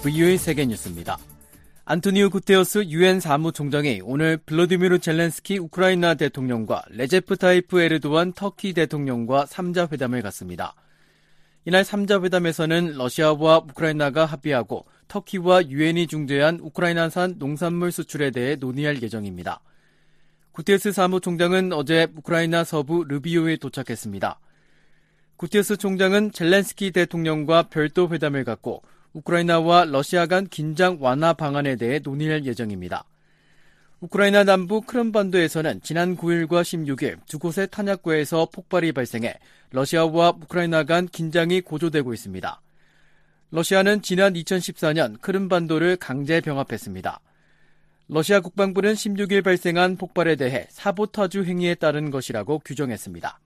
VOA 세계뉴스입니다. 안토니오 구테러스 유엔 사무총장이 오늘 블라디미르 젤렌스키 우크라이나 대통령과 레제프 타이프 에르도안 터키 대통령과 3자 회담을 갖습니다. 이날 3자 회담에서는 러시아와 우크라이나가 합의하고 터키와 유엔이 중재한 우크라이나산 농산물 수출에 대해 논의할 예정입니다. 구테러스 사무총장은 어제 우크라이나 서부 르비오에 도착했습니다. 구테러스 총장은 젤렌스키 대통령과 별도 회담을 갖고 우크라이나와 러시아 간 긴장 완화 방안에 대해 논의할 예정입니다. 우크라이나 남부 크림반도에서는 지난 9일과 16일 두 곳의 탄약고에서 폭발이 발생해 러시아와 우크라이나 간 긴장이 고조되고 있습니다. 러시아는 지난 2014년 크림반도를 강제 병합했습니다. 러시아 국방부는 16일 발생한 폭발에 대해 사보타주 행위에 따른 것이라고 규정했습니다.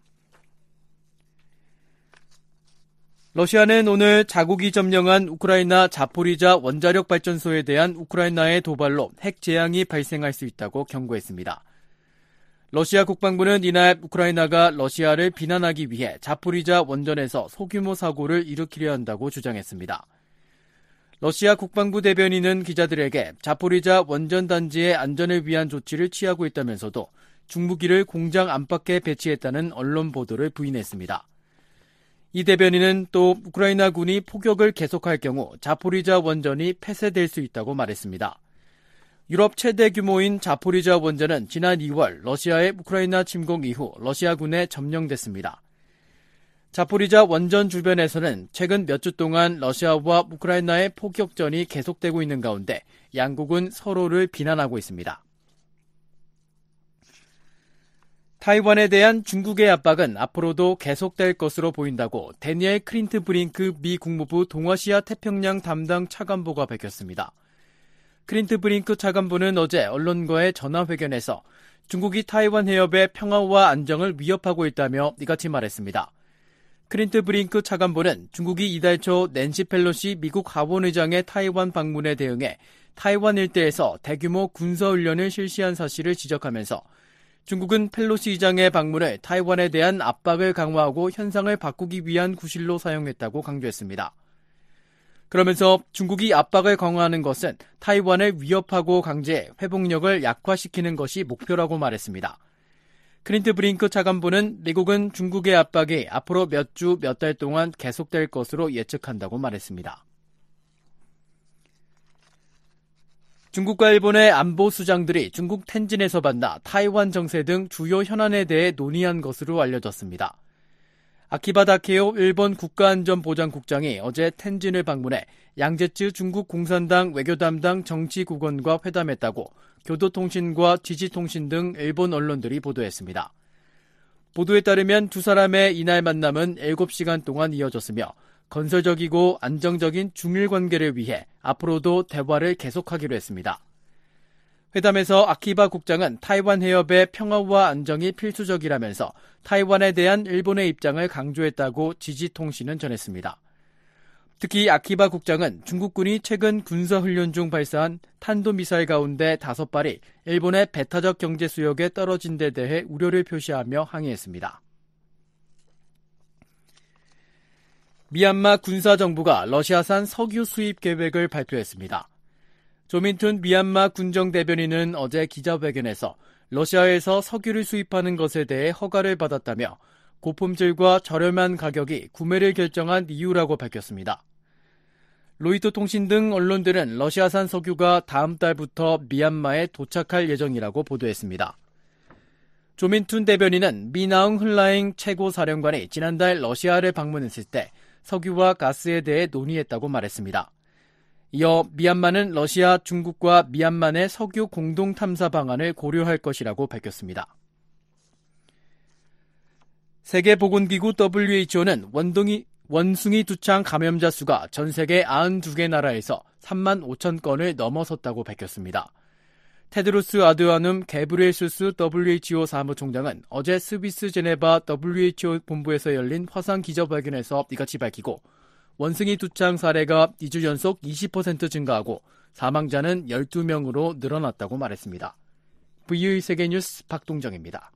러시아는 오늘 자국이 점령한 우크라이나 자포리자 원자력 발전소에 대한 우크라이나의 도발로 핵 재앙이 발생할 수 있다고 경고했습니다. 러시아 국방부는 이날 우크라이나가 러시아를 비난하기 위해 자포리자 원전에서 소규모 사고를 일으키려 한다고 주장했습니다. 러시아 국방부 대변인은 기자들에게 자포리자 원전 단지의 안전을 위한 조치를 취하고 있다면서도 중무기를 공장 안팎에 배치했다는 언론 보도를 부인했습니다. 이 대변인은 또 우크라이나 군이 포격을 계속할 경우 자포리자 원전이 폐쇄될 수 있다고 말했습니다. 유럽 최대 규모인 자포리자 원전은 지난 2월 러시아의 우크라이나 침공 이후 러시아군에 점령됐습니다. 자포리자 원전 주변에서는 최근 몇 주 동안 러시아와 우크라이나의 포격전이 계속되고 있는 가운데 양국은 서로를 비난하고 있습니다. 타이완에 대한 중국의 압박은 앞으로도 계속될 것으로 보인다고 데니엘 클린트 브링크 미 국무부 동아시아 태평양 담당 차관보가 밝혔습니다. 클린트 브링크 차관보는 어제 언론과의 전화회견에서 중국이 타이완 해협의 평화와 안정을 위협하고 있다며 이같이 말했습니다. 클린트 브링크 차관보는 중국이 이달 초 낸시 펠로시 미국 하원의장의 타이완 방문에 대응해 타이완 일대에서 대규모 군사훈련을 실시한 사실을 지적하면서 중국은 펠로시 의장의 방문을 타이완에 대한 압박을 강화하고 현상을 바꾸기 위한 구실로 사용했다고 강조했습니다. 그러면서 중국이 압박을 강화하는 것은 타이완을 위협하고 강제해 회복력을 약화시키는 것이 목표라고 말했습니다. 클린트 브링크 차관보는 미국은 중국의 압박이 앞으로 몇 주, 몇 달 동안 계속될 것으로 예측한다고 말했습니다. 중국과 일본의 안보 수장들이 중국 텐진에서 만나 타이완 정세 등 주요 현안에 대해 논의한 것으로 알려졌습니다. 아키바 다케오 일본 국가안전보장국장이 어제 텐진을 방문해 양제츠 중국 공산당 외교 담당 정치국원과 회담했다고 교도통신과 지지통신 등 일본 언론들이 보도했습니다. 보도에 따르면 두 사람의 이날 만남은 7시간 동안 이어졌으며 건설적이고 안정적인 중일 관계를 위해 앞으로도 대화를 계속하기로 했습니다. 회담에서 아키바 국장은 타이완 해협의 평화와 안정이 필수적이라면서 타이완에 대한 일본의 입장을 강조했다고 지지통신은 전했습니다. 특히 아키바 국장은 중국군이 최근 군사훈련 중 발사한 탄도미사일 가운데 5발이 일본의 배타적 경제 수역에 떨어진 데 대해 우려를 표시하며 항의했습니다. 미얀마 군사정부가 러시아산 석유 수입 계획을 발표했습니다. 조민툰 미얀마 군정 대변인은 어제 기자회견에서 러시아에서 석유를 수입하는 것에 대해 허가를 받았다며 고품질과 저렴한 가격이 구매를 결정한 이유라고 밝혔습니다. 로이터 통신 등 언론들은 러시아산 석유가 다음 달부터 미얀마에 도착할 예정이라고 보도했습니다. 조민툰 대변인은 미나웅 흘라잉 최고사령관이 지난달 러시아를 방문했을 때 석유와 가스에 대해 논의했다고 말했습니다. 이어 미얀마는 러시아, 중국과 미얀마 내 석유 공동 탐사 방안을 고려할 것이라고 밝혔습니다. 세계보건기구 WHO는 원숭이 두창 감염자 수가 전 세계 92개 나라에서 3만 5천 건을 넘어섰다고 밝혔습니다. 테드로스 아드하눔 게브리에수스 WHO 사무총장은 어제 스위스 제네바 WHO 본부에서 열린 화상 기자회견에서 이같이 밝히고 원숭이 두창 사례가 2주 연속 20% 증가하고 사망자는 12명으로 늘어났다고 말했습니다. VOA 세계뉴스 박동정입니다.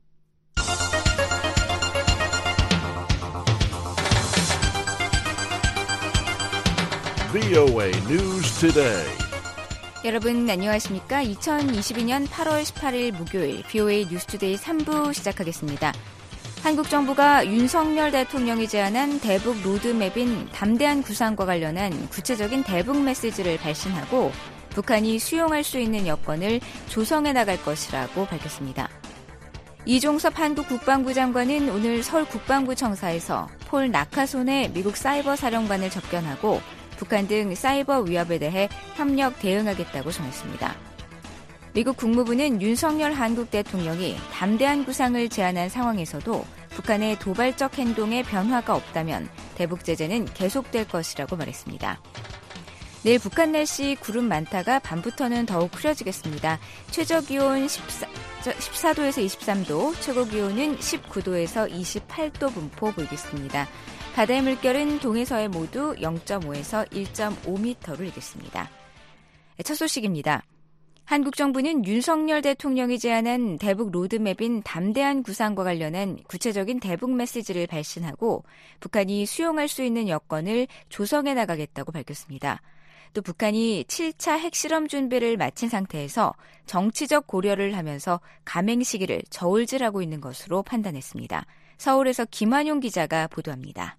VOA News Today. 여러분 안녕하십니까? 2022년 8월 18일 목요일 VOA 뉴스투데이 3부 시작하겠습니다. 한국 정부가 윤석열 대통령이 제안한 대북 로드맵인 담대한 구상과 관련한 구체적인 대북 메시지를 발신하고 북한이 수용할 수 있는 여건을 조성해 나갈 것이라고 밝혔습니다. 이종섭 한국 국방부 장관은 오늘 서울 국방부 청사에서 폴 나카손의 미국 사이버 사령관을 접견하고 북한 등 사이버 위협에 대해 협력 대응하겠다고 전했습니다. 미국 국무부는 윤석열 한국 대통령이 담대한 구상을 제안한 상황에서도 북한의 도발적 행동에 변화가 없다면 대북 제재는 계속될 것이라고 말했습니다. 내일 북한 날씨 구름 많다가 밤부터는 더욱 흐려지겠습니다. 최저기온 14도에서 23도, 최고기온은 19도에서 28도 분포 보이겠습니다. 바다의 물결은 동해서해 모두 0.5에서 1.5m로 일겠습니다. 첫 소식입니다. 한국 정부는 윤석열 대통령이 제안한 대북 로드맵인 담대한 구상과 관련한 구체적인 대북 메시지를 발신하고 북한이 수용할 수 있는 여건을 조성해 나가겠다고 밝혔습니다. 또 북한이 7차 핵실험 준비를 마친 상태에서 정치적 고려를 하면서 감행 시기를 저울질하고 있는 것으로 판단했습니다. 서울에서 김환용 기자가 보도합니다.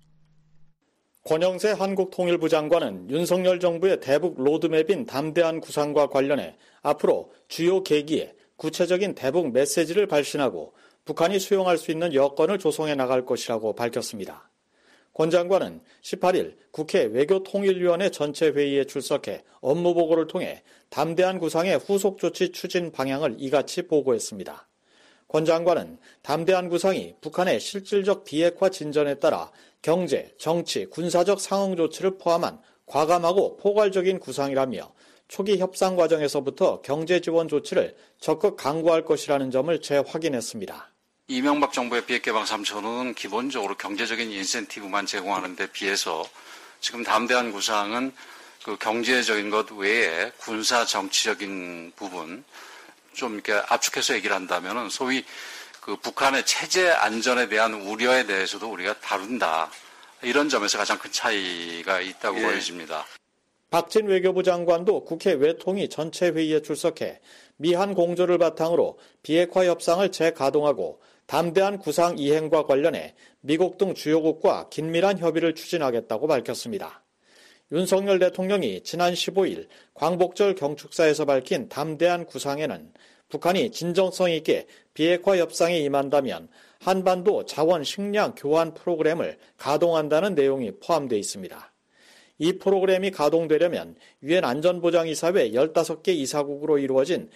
권영세 한국통일부 장관은 윤석열 정부의 대북 로드맵인 담대한 구상과 관련해 앞으로 주요 계기에 구체적인 대북 메시지를 발신하고 북한이 수용할 수 있는 여건을 조성해 나갈 것이라고 밝혔습니다. 권 장관은 18일 국회 외교통일위원회 전체 회의에 출석해 업무 보고를 통해 담대한 구상의 후속 조치 추진 방향을 이같이 보고했습니다. 권 장관은 담대한 구상이 북한의 실질적 비핵화 진전에 따라 경제, 정치, 군사적 상응 조치를 포함한 과감하고 포괄적인 구상이라며 초기 협상 과정에서부터 경제 지원 조치를 적극 강구할 것이라는 점을 재확인했습니다. 이명박 정부의 비핵개방 3천은 기본적으로 경제적인 인센티브만 제공하는 데 비해서 지금 담대한 구상은 그 경제적인 것 외에 군사 정치적인 부분 좀 이렇게 압축해서 얘기를 한다면은 소위 그 북한의 체제 안전에 대한 우려에 대해서도 우리가 다룬다. 이런 점에서 가장 큰 차이가 있다고 보여집니다. 박진 외교부 장관도 국회 외통위 전체 회의에 출석해 미한 공조를 바탕으로 비핵화 협상을 재가동하고 담대한 구상 이행과 관련해 미국 등 주요국과 긴밀한 협의를 추진하겠다고 밝혔습니다. 윤석열 대통령이 지난 15일 광복절 경축사에서 밝힌 담대한 구상에는 북한이 진정성 있게 비핵화 협상에 임한다면 한반도 자원 식량 교환 프로그램을 가동한다는 내용이 포함되어 있습니다. 이 프로그램이 가동되려면 유엔 안전보장이사회 15개 이사국으로 이루어진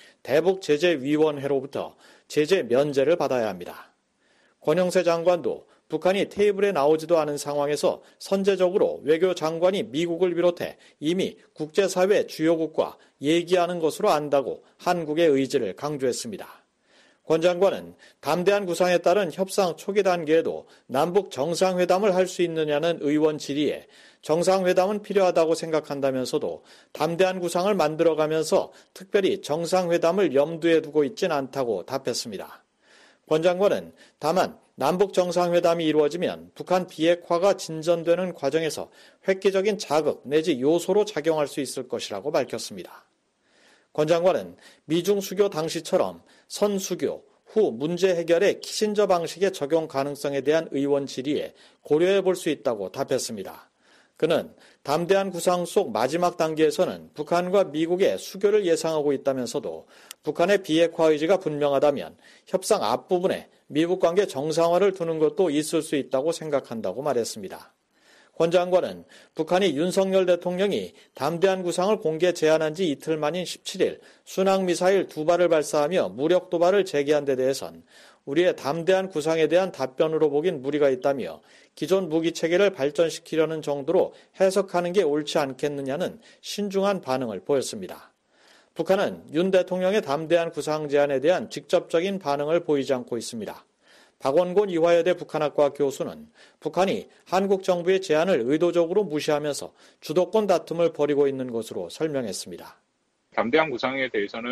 대북제재위원회로부터 제재 면제를 받아야 합니다. 권영세 장관도 북한이 테이블에 나오지도 않은 상황에서 선제적으로 외교장관이 미국을 비롯해 이미 국제사회 주요국과 얘기하는 것으로 안다고 한국의 의지를 강조했습니다. 권 장관은 담대한 구상에 따른 협상 초기 단계에도 남북 정상회담을 할 수 있느냐는 의원 질의에 정상회담은 필요하다고 생각한다면서도 담대한 구상을 만들어가면서 특별히 정상회담을 염두에 두고 있진 않다고 답했습니다. 권 장관은 다만 남북 정상회담이 이루어지면 북한 비핵화가 진전되는 과정에서 획기적인 자극 내지 요소로 작용할 수 있을 것이라고 밝혔습니다. 권 장관은 미중 수교 당시처럼 선수교 후 문제 해결의 키신저 방식의 적용 가능성에 대한 의원 질의에 고려해 볼 수 있다고 답했습니다. 그는 담대한 구상 속 마지막 단계에서는 북한과 미국의 수교를 예상하고 있다면서도 북한의 비핵화 의지가 분명하다면 협상 앞부분에 미국 관계 정상화를 두는 것도 있을 수 있다고 생각한다고 말했습니다. 권 장관은 북한이 윤석열 대통령이 담대한 구상을 공개 제안한 지 이틀 만인 17일 순항미사일 2발을 발사하며 무력 도발을 제기한 데 대해선 우리의 담대한 구상에 대한 답변으로 보긴 무리가 있다며 기존 무기체계를 발전시키려는 정도로 해석하는 게 옳지 않겠느냐는 신중한 반응을 보였습니다. 북한은 윤 대통령의 담대한 구상 제안에 대한 직접적인 반응을 보이지 않고 있습니다. 박원곤 이화여대 북한학과 교수는 북한이 한국 정부의 제안을 의도적으로 무시하면서 주도권 다툼을 벌이고 있는 것으로 설명했습니다. 담대한 구상에 대해서는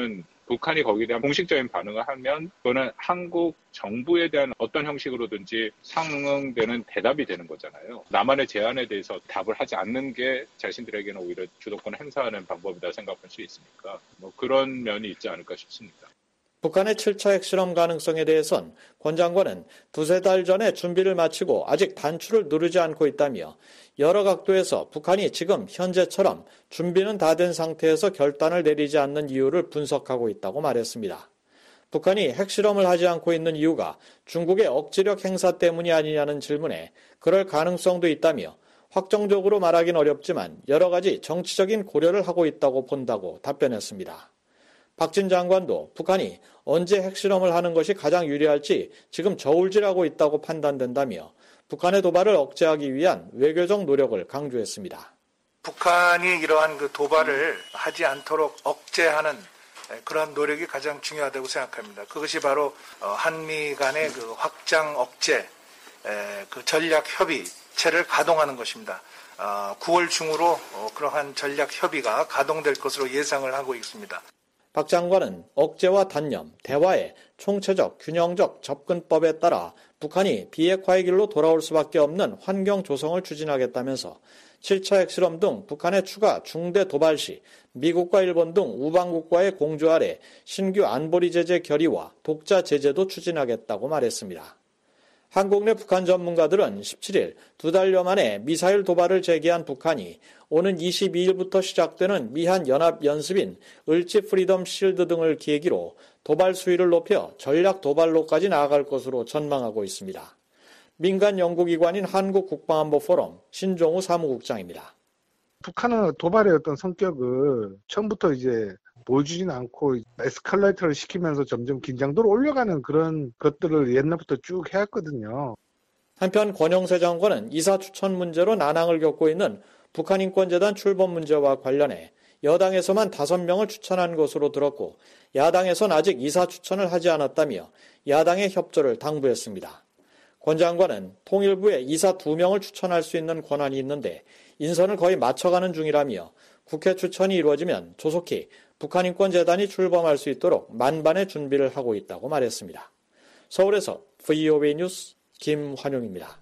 북한이 거기에 대한 공식적인 반응을 하면 그거는 한국 정부에 대한 어떤 형식으로든지 상응되는 대답이 되는 거잖아요. 남한의 제안에 대해서 답을 하지 않는 게 자신들에게는 오히려 주도권을 행사하는 방법이다 생각할 수 있으니까 그런 면이 있지 않을까 싶습니다. 북한의 7차 핵실험 가능성에 대해선 권 장관은 두세 달 전에 준비를 마치고 아직 단추를 누르지 않고 있다며 여러 각도에서 북한이 지금 현재처럼 준비는 다 된 상태에서 결단을 내리지 않는 이유를 분석하고 있다고 말했습니다. 북한이 핵실험을 하지 않고 있는 이유가 중국의 억지력 행사 때문이 아니냐는 질문에 그럴 가능성도 있다며 확정적으로 말하긴 어렵지만 여러 가지 정치적인 고려를 하고 있다고 본다고 답변했습니다. 박진 장관도 북한이 언제 핵실험을 하는 것이 가장 유리할지 지금 저울질하고 있다고 판단된다며 북한의 도발을 억제하기 위한 외교적 노력을 강조했습니다. 북한이 이러한 그 도발을 하지 않도록 억제하는 그런 노력이 가장 중요하다고 생각합니다. 그것이 바로 한미 간의 그 확장 억제 그 전략 협의체를 가동하는 것입니다. 9월 중으로 그러한 전략 협의가 가동될 것으로 예상을 하고 있습니다. 박 장관은 억제와 단념, 대화의 총체적, 균형적 접근법에 따라 북한이 비핵화의 길로 돌아올 수밖에 없는 환경 조성을 추진하겠다면서 7차 핵실험 등 북한의 추가 중대 도발 시 미국과 일본 등 우방국과의 공조 아래 신규 안보리 제재 결의와 독자 제재도 추진하겠다고 말했습니다. 한국 내 북한 전문가들은 17일 2달여 만에 미사일 도발을 재개한 북한이 오는 22일부터 시작되는 미한 연합 연습인 을지 프리덤 실드 등을 계기로 도발 수위를 높여 전략 도발로까지 나아갈 것으로 전망하고 있습니다. 민간 연구기관인 한국국방안보 포럼 신종우 사무국장입니다. 북한은 도발의 어떤 성격을 처음부터 이제 보여주지는 않고 에스컬레이터를 시키면서 점점 긴장도를 올려가는 그런 것들을 옛날부터 쭉 해왔거든요. 한편 권영세 장관은 이사 추천 문제로 난항을 겪고 있는 북한인권재단 출범 문제와 관련해 여당에서만 5명을 추천한 것으로 들었고 야당에선 아직 이사 추천을 하지 않았다며 야당의 협조를 당부했습니다. 권 장관은 통일부에 이사 2명을 추천할 수 있는 권한이 있는데 인선을 거의 맞춰가는 중이라며 국회 추천이 이루어지면 조속히 북한인권재단이 출범할 수 있도록 만반의 준비를 하고 있다고 말했습니다. 서울에서 VOA 뉴스 김환용입니다.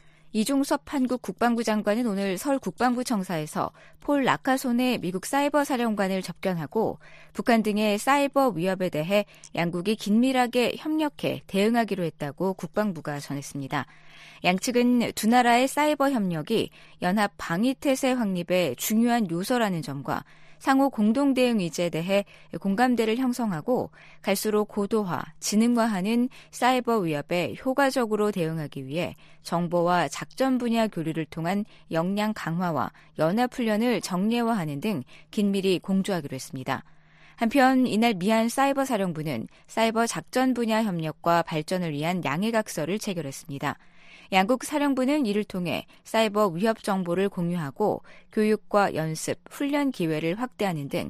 이종섭 한국 국방부 장관은 오늘 서울 국방부 청사에서 폴 라카손의 미국 사이버 사령관을 접견하고 북한 등의 사이버 위협에 대해 양국이 긴밀하게 협력해 대응하기로 했다고 국방부가 전했습니다. 양측은 두 나라의 사이버 협력이 연합 방위태세 확립의 중요한 요소라는 점과 상호 공동 대응 의지에 대해 공감대를 형성하고 갈수록 고도화, 지능화하는 사이버 위협에 효과적으로 대응하기 위해 정보와 작전 분야 교류를 통한 역량 강화와 연합훈련을 정례화하는 등 긴밀히 공조하기로 했습니다. 한편 이날 미한 사이버 사령부는 사이버 작전 분야 협력과 발전을 위한 양해각서를 체결했습니다. 양국 사령부는 이를 통해 사이버 위협 정보를 공유하고 교육과 연습, 훈련 기회를 확대하는 등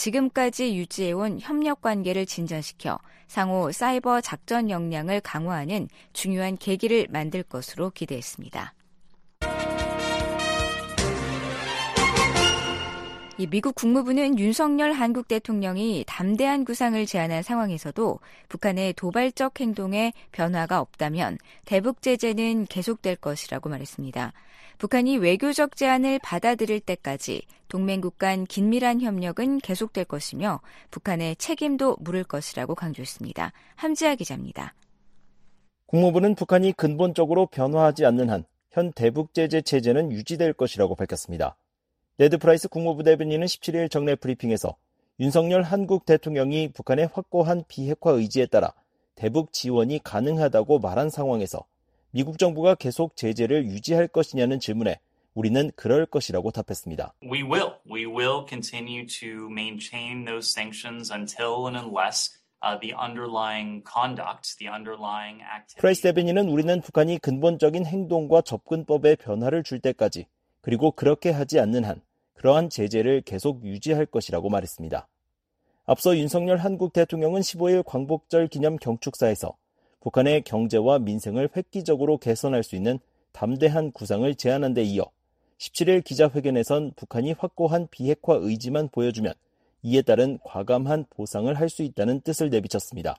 지금까지 유지해온 협력 관계를 진전시켜 상호 사이버 작전 역량을 강화하는 중요한 계기를 만들 것으로 기대했습니다. 미국 국무부는 윤석열 한국 대통령이 담대한 구상을 제안한 상황에서도 북한의 도발적 행동에 변화가 없다면 대북 제재는 계속될 것이라고 말했습니다. 북한이 외교적 제안을 받아들일 때까지 동맹국 간 긴밀한 협력은 계속될 것이며 북한의 책임도 물을 것이라고 강조했습니다. 함지아 기자입니다. 국무부는 북한이 근본적으로 변화하지 않는 한 현 대북 제재 체제는 유지될 것이라고 밝혔습니다. 네드 프라이스 국무부 대변인은 17일 정례 브리핑에서 윤석열 한국 대통령이 북한의 확고한 비핵화 의지에 따라 대북 지원이 가능하다고 말한 상황에서 미국 정부가 계속 제재를 유지할 것이냐는 질문에 우리는 그럴 것이라고 답했습니다. We will continue to maintain those sanctions until and unless the underlying conduct, the underlying activity. 프라이스 대변인은 우리는 북한이 근본적인 행동과 접근법에 변화를 줄 때까지 그리고 그렇게 하지 않는 한 그러한 제재를 계속 유지할 것이라고 말했습니다. 앞서 윤석열 한국 대통령은 15일 광복절 기념 경축사에서 북한의 경제와 민생을 획기적으로 개선할 수 있는 담대한 구상을 제안한 데 이어 17일 기자회견에선 북한이 확고한 비핵화 의지만 보여주면 이에 따른 과감한 보상을 할 수 있다는 뜻을 내비쳤습니다.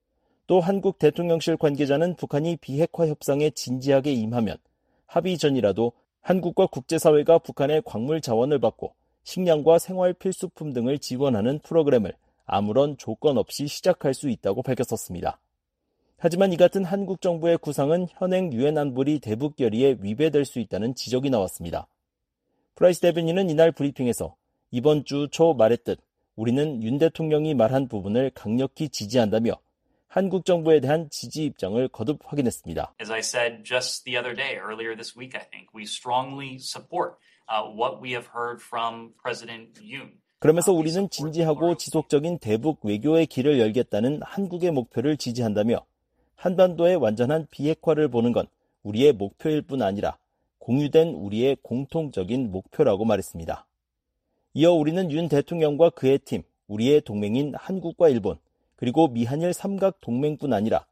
또 한국 대통령실 관계자는 북한이 비핵화 협상에 진지하게 임하면 합의 전이라도 한국과 국제사회가 북한의 광물 자원을 받고 식량과 생활 필수품 등을 지원하는 프로그램을 아무런 조건 없이 시작할 수 있다고 밝혔었습니다. 하지만 이 같은 한국 정부의 구상은 현행 유엔 안보리 대북 결의에 위배될 수 있다는 지적이 나왔습니다. 프라이스 대변인은 이날 브리핑에서 이번 주 초 말했듯 우리는 윤 대통령이 말한 부분을 강력히 지지한다며 한국 정부에 대한 지지 입장을 거듭 확인했습니다. As I said just the other day, earlier this week, I think, we strongly support what we have heard from President Yoon. 그러면서 우리는 진지하고 지속적인 대북 외교의 길을 열겠다는 한국의 목표를 지지한다며 한반도의 완전한 비핵화를 보는 건 우리의 목표일 뿐 아니라 공유된 우리의 공통적인 목표라고 말했습니다. 이어 우리는 윤 대통령과 그의 팀, 우리의 동맹인 한국과 일본, 그리고 미한일 삼각 동맹뿐 아니라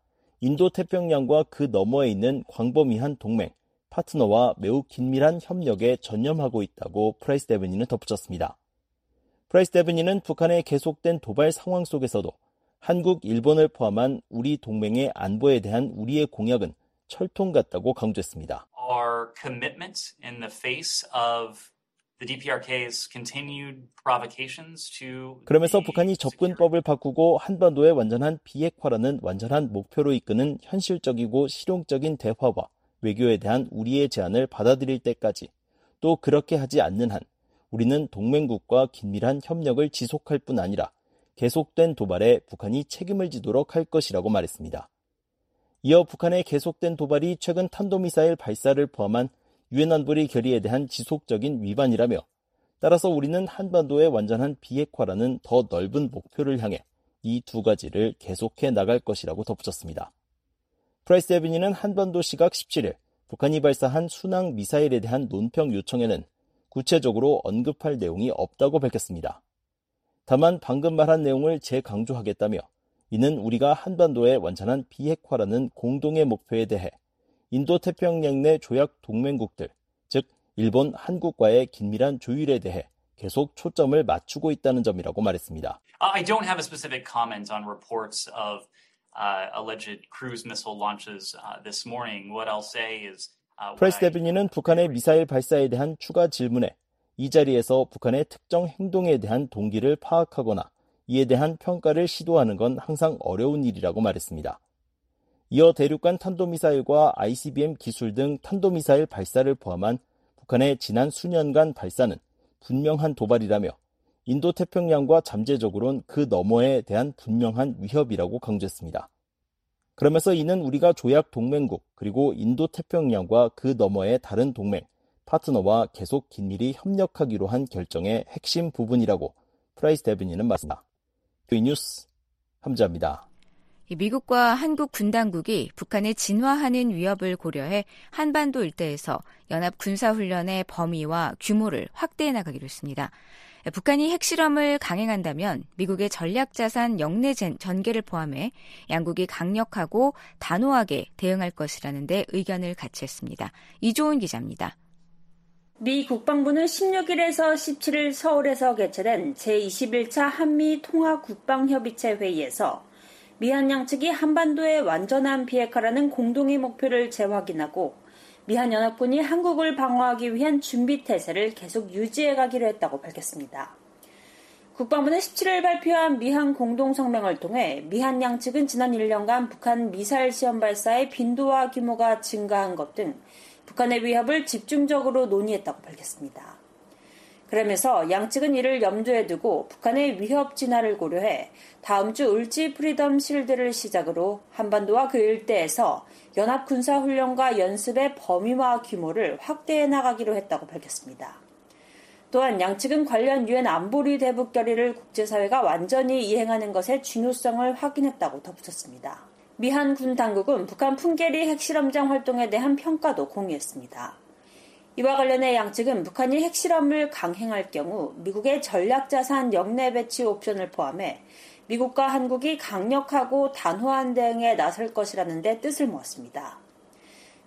인도태평양과 그 너머에 있는 광범위한 동맹, 파트너와 매우 긴밀한 협력에 전념하고 있다고 프라이스 대변인은 덧붙였습니다. 프라이스 대변인은 북한의 계속된 도발 상황 속에서도 한국, 일본을 포함한 우리 동맹의 안보에 대한 우리의 공약은 철통 같다고 강조했습니다. Our commitment in the face of the DPRK's continued provocations to 그러면서 북한이 접근법을 바꾸고 한반도의 완전한 비핵화라는 완전한 목표로 이끄는 현실적이고 실용적인 대화와 외교에 대한 우리의 제안을 받아들일 때까지 또 그렇게 하지 않는 한 우리는 동맹국과 긴밀한 협력을 지속할 뿐 아니라 계속된 도발에 북한이 책임을 지도록 할 것이라고 말했습니다. 이어 북한의 계속된 도발이 최근 탄도미사일 발사를 포함한 유엔 안보리 결의에 대한 지속적인 위반이라며 따라서 우리는 한반도의 완전한 비핵화라는 더 넓은 목표를 향해 이 두 가지를 계속해 나갈 것이라고 덧붙였습니다. 프라이스 대변인은 한반도 시각 17일 북한이 발사한 순항 미사일에 대한 논평 요청에는 구체적으로 언급할 내용이 없다고 밝혔습니다. 다만 방금 말한 내용을 재강조하겠다며 이는 우리가 한반도의 완전한 비핵화라는 공동의 목표에 대해 인도태평양 내 조약 동맹국들, 즉 일본, 한국과의 긴밀한 조율에 대해 계속 초점을 맞추고 있다는 점이라고 말했습니다. I don't have a specific comment on reports of alleged cruise missile launches this morning. What I'll say is 프라이스 대변인은 북한의 미사일 발사에 대한 추가 질문에 이 자리에서 북한의 특정 행동에 대한 동기를 파악하거나 이에 대한 평가를 시도하는 건 항상 어려운 일이라고 말했습니다. 이어 대륙간 탄도미사일과 ICBM 기술 등 탄도미사일 발사를 포함한 북한의 지난 수년간 발사는 분명한 도발이라며 인도태평양과 잠재적으로는 그 너머에 대한 분명한 위협이라고 강조했습니다. 그러면서 이는 우리가 조약 동맹국 그리고 인도태평양과 그 너머의 다른 동맹, 파트너와 계속 긴밀히 협력하기로 한 결정의 핵심 부분이라고 프라이스 대변인은 말했습니다. 뉴스 함자입니다. 미국과 한국 군 당국이 북한의 진화하는 위협을 고려해 한반도 일대에서 연합 군사훈련의 범위와 규모를 확대해 나가기로 했습니다. 북한이 핵실험을 강행한다면 미국의 전략자산 영내 전개를 포함해 양국이 강력하고 단호하게 대응할 것이라는 데 의견을 같이 했습니다. 이조은 기자입니다. 미 국방부는 16일에서 17일 서울에서 개최된 제21차 한미 통화국방협의체 회의에서 미한 양측이 한반도의 완전한 비핵화라는 공동의 목표를 재확인하고 미한 연합군이 한국을 방어하기 위한 준비태세를 계속 유지해가기로 했다고 밝혔습니다. 국방부는 17일 발표한 미한 공동성명을 통해 미한 양측은 지난 1년간 북한 미사일 시험 발사의 빈도와 규모가 증가한 것 등 북한의 위협을 집중적으로 논의했다고 밝혔습니다. 그러면서 양측은 이를 염두에 두고 북한의 위협 진화를 고려해 다음 주 을지 프리덤 실드를 시작으로 한반도와 그 일대에서 연합 군사훈련과 연습의 범위와 규모를 확대해 나가기로 했다고 밝혔습니다. 또한 양측은 관련 유엔 안보리 대북 결의를 국제사회가 완전히 이행하는 것의 중요성을 확인했다고 덧붙였습니다. 미한 군 당국은 북한 풍계리 핵실험장 활동에 대한 평가도 공유했습니다. 이와 관련해 양측은 북한이 핵실험을 강행할 경우 미국의 전략자산 영내 배치 옵션을 포함해 미국과 한국이 강력하고 단호한 대응에 나설 것이라는 데 뜻을 모았습니다.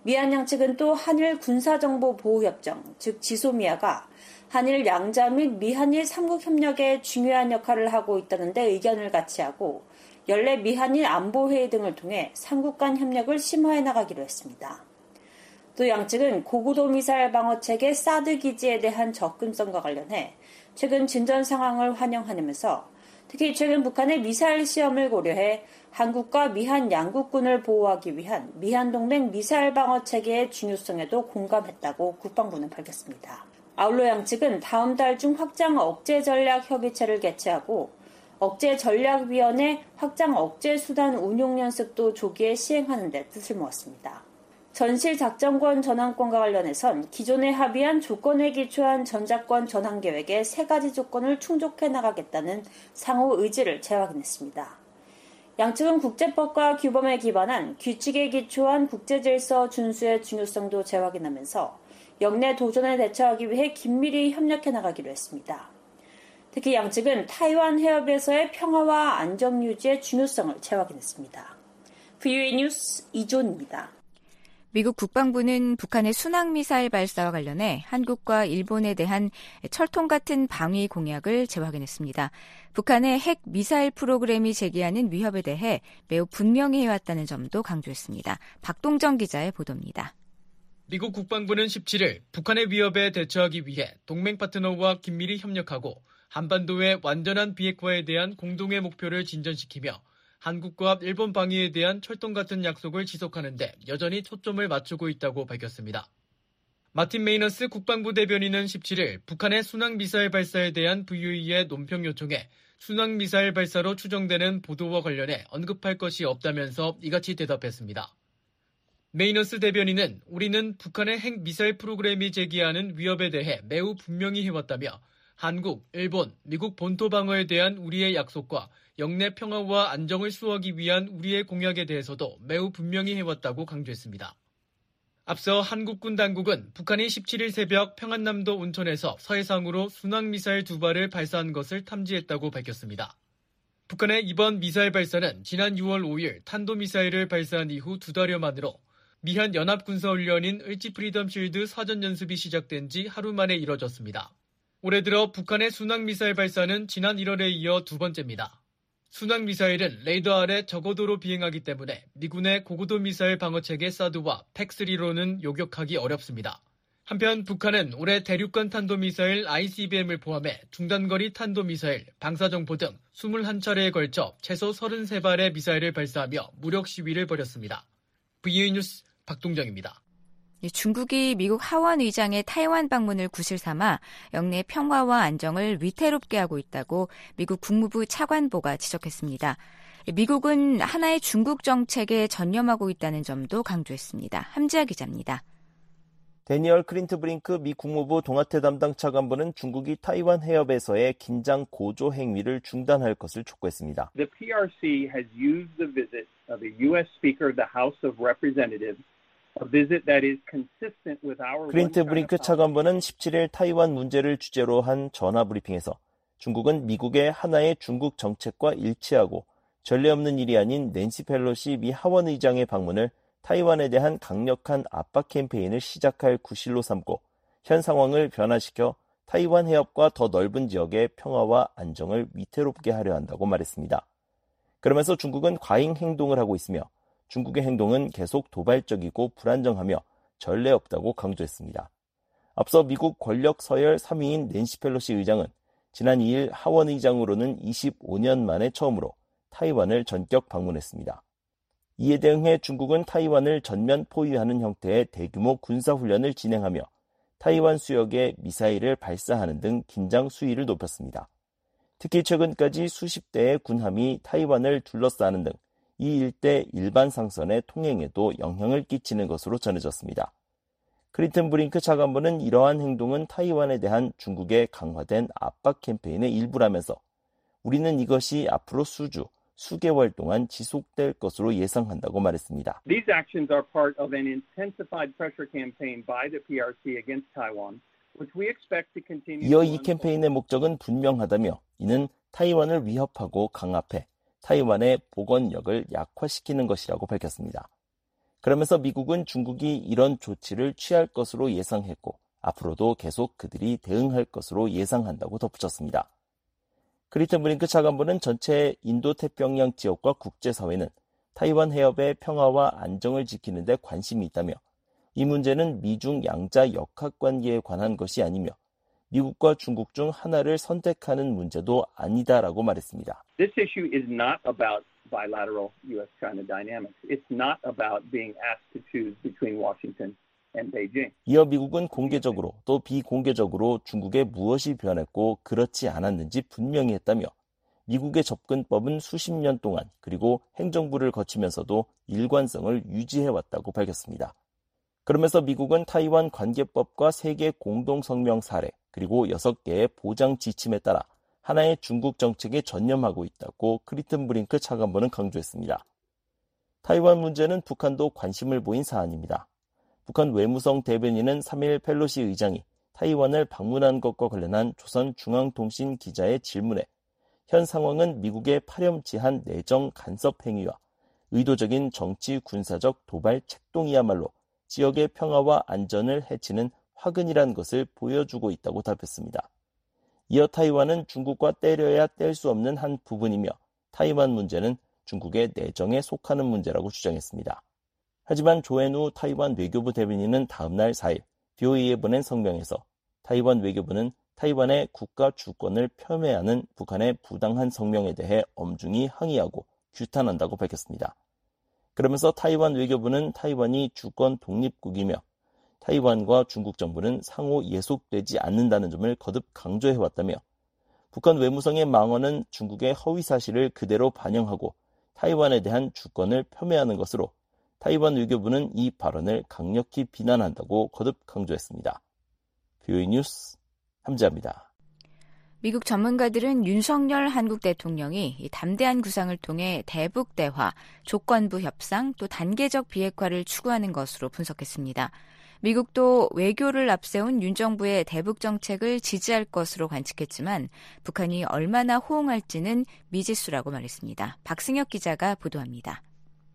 미한 양측은 또 한일 군사정보보호협정, 즉 지소미아가 한일 양자 및 미한일 3국 협력에 중요한 역할을 하고 있다는 데 의견을 같이 하고 연례 미한일 안보회의 등을 통해 3국 간 협력을 심화해 나가기로 했습니다. 또 양측은 고고도 미사일 방어체계 사드 기지에 대한 접근성과 관련해 최근 진전 상황을 환영하면서 특히 최근 북한의 미사일 시험을 고려해 한국과 미한 양국군을 보호하기 위한 미한 동맹 미사일 방어 체계의 중요성에도 공감했다고 국방부는 밝혔습니다. 아울러 양측은 다음 달 중 확장 억제 전략 협의체를 개최하고 억제 전략위원회 확장 억제 수단 운용 연습도 조기에 시행하는 데 뜻을 모았습니다. 전실 작전권 전환권과 관련해선 기존에 합의한 조건에 기초한 전작권 전환 계획의 3가지 조건을 충족해 나가겠다는 상호 의지를 재확인했습니다. 양측은 국제법과 규범에 기반한 규칙에 기초한 국제질서 준수의 중요성도 재확인하면서 역내 도전에 대처하기 위해 긴밀히 협력해 나가기로 했습니다. 특히 양측은 타이완 해협에서의 평화와 안정 유지의 중요성을 재확인했습니다. VOA 뉴스 이존입니다. 미국 국방부는 북한의 순항미사일 발사와 관련해 한국과 일본에 대한 철통 같은 방위 공약을 재확인했습니다. 북한의 핵 미사일 프로그램이 제기하는 위협에 대해 매우 분명히 해왔다는 점도 강조했습니다. 박동정 기자의 보도입니다. 미국 국방부는 17일 북한의 위협에 대처하기 위해 동맹 파트너와 긴밀히 협력하고 한반도의 완전한 비핵화에 대한 공동의 목표를 진전시키며 한국과 일본 방위에 대한 철통 같은 약속을 지속하는 데 여전히 초점을 맞추고 있다고 밝혔습니다. 마틴 메이너스 국방부 대변인은 17일 북한의 순항미사일 발사에 대한 VOE의 논평 요청에 순항미사일 발사로 추정되는 보도와 관련해 언급할 것이 없다면서 이같이 대답했습니다. 메이너스 대변인은 우리는 북한의 핵미사일 프로그램이 제기하는 위협에 대해 매우 분명히 해왔다며 한국, 일본, 미국 본토 방어에 대한 우리의 약속과 영내 평화와 안정을 수호하기 위한 우리의 공약에 대해서도 매우 분명히 해왔다고 강조했습니다. 앞서 한국군 당국은 북한이 17일 새벽 평안남도 온천에서 서해상으로 순항미사일 2발을 발사한 것을 탐지했다고 밝혔습니다. 북한의 이번 미사일 발사는 지난 6월 5일 탄도미사일을 발사한 이후 2달여 만으로 미한 연합군사훈련인 을지 프리덤 실드 사전연습이 시작된 지 하루 만에 이뤄졌습니다. 올해 들어 북한의 순항미사일 발사는 지난 1월에 이어 2번째입니다. 순항미사일은 레이더 아래 저고도로 비행하기 때문에 미군의 고고도 미사일 방어체계 사드와 팩3로는 요격하기 어렵습니다. 한편 북한은 올해 대륙간 탄도미사일 ICBM을 포함해 중단거리 탄도미사일, 방사정포 등 21차례에 걸쳐 최소 33발의 미사일을 발사하며 무력 시위를 벌였습니다. VOA 뉴스 박동정입니다. 중국이 미국 하원 의장의 타이완 방문을 구실 삼아 영내 평화와 안정을 위태롭게 하고 있다고 미국 국무부 차관보가 지적했습니다. 미국은 하나의 중국 정책에 전념하고 있다는 점도 강조했습니다. 함지아 기자입니다. 데니얼 클린트 브링크 미 국무부 동아태 담당 차관보는 중국이 타이완 해협에서의 긴장 고조 행위를 중단할 것을 촉구했습니다. The PRC has used the visit of the U.S. Speaker of the House of Representatives. 클린트 브링크 차관보는 17일 타이완 문제를 주제로 한 전화 브리핑에서 중국은 미국의 하나의 중국 정책과 일치하고 전례 없는 일이 아닌 낸시 펠로시 미 하원 의장의 방문을 타이완에 대한 강력한 압박 캠페인을 시작할 구실로 삼고 현 상황을 변화시켜 타이완 해협과 더 넓은 지역의 평화와 안정을 위태롭게 하려 한다고 말했습니다. 그러면서 중국은 과잉 행동을 하고 있으며 중국의 행동은 계속 도발적이고 불안정하며 전례 없다고 강조했습니다. 앞서 미국 권력 서열 3위인 낸시 펠로시 의장은 지난 2일 하원 의장으로는 25년 만에 처음으로 타이완을 전격 방문했습니다. 이에 대응해 중국은 타이완을 전면 포위하는 형태의 대규모 군사훈련을 진행하며 타이완 수역에 미사일을 발사하는 등 긴장 수위를 높였습니다. 특히 최근까지 수십 대의 군함이 타이완을 둘러싸는 등 이 일대 일반 상선의 통행에도 영향을 끼치는 것으로 전해졌습니다. 클린턴 브링크 차관보는 이러한 행동은 타이완에 대한 중국의 강화된 압박 캠페인의 일부라면서 우리는 이것이 앞으로 수개월 동안 지속될 것으로 예상한다고 말했습니다. These actions are part of an intensified pressure campaign by the PRC against Taiwan, which we expect to continue. 이어 이 캠페인의 목적은 분명하다며 이는 타이완을 위협하고 강압해 타이완의 복원력을 약화시키는 것이라고 밝혔습니다. 그러면서 미국은 중국이 이런 조치를 취할 것으로 예상했고 앞으로도 계속 그들이 대응할 것으로 예상한다고 덧붙였습니다. 크리튼 브링크 차관보는 전체 인도태평양 지역과 국제사회는 타이완 해협의 평화와 안정을 지키는 데 관심이 있다며 이 문제는 미중 양자 역학관계에 관한 것이 아니며 미국과 중국 중 하나를 선택하는 문제도 아니다라고 말했습니다. This issue is not about bilateral U.S.-China dynamics. It's not about being asked to choose between Washington and Beijing. 이어 미국은 공개적으로 또 비공개적으로 중국에 무엇이 변했고 그렇지 않았는지 분명히 했다며 미국의 접근법은 수십 년 동안 그리고 행정부를 거치면서도 일관성을 유지해왔다고 밝혔습니다. 그러면서 미국은 타이완 관계법과 세계 공동성명 사례 그리고 6개의 보장 지침에 따라 하나의 중국 정책에 전념하고 있다고 크리튼 브링크 차관보는 강조했습니다. 타이완 문제는 북한도 관심을 보인 사안입니다. 북한 외무성 대변인은 3일 펠로시 의장이 타이완을 방문한 것과 관련한 조선중앙통신 기자의 질문에 현 상황은 미국의 파렴치한 내정 간섭 행위와 의도적인 정치 군사적 도발 책동이야말로 지역의 평화와 안전을 해치는 화근이란 것을 보여주고 있다고 답했습니다. 이어 타이완은 중국과 떼려야 뗄 수 없는 한 부분이며 타이완 문제는 중국의 내정에 속하는 문제라고 주장했습니다. 하지만 조앤우 타이완 외교부 대변인은 다음날 4일 VOA에 보낸 성명에서 타이완 외교부는 타이완의 국가 주권을 폄훼하는 북한의 부당한 성명에 대해 엄중히 항의하고 규탄한다고 밝혔습니다. 그러면서 타이완 외교부는 타이완이 주권 독립국이며 타이완과 중국 정부는 상호 예속되지 않는다는 점을 거듭 강조해왔다며 북한 외무성의 망언은 중국의 허위 사실을 그대로 반영하고 타이완에 대한 주권을 폄훼하는 것으로 타이완 외교부는 이 발언을 강력히 비난한다고 거듭 강조했습니다. VOA 뉴스 함재합니다. 미국 전문가들은 윤석열 한국 대통령이 담대한 구상을 통해 대북 대화, 조건부 협상, 또 단계적 비핵화를 추구하는 것으로 분석했습니다. 미국도 외교를 앞세운 윤 정부의 대북 정책을 지지할 것으로 관측했지만 북한이 얼마나 호응할지는 미지수라고 말했습니다. 박승혁 기자가 보도합니다.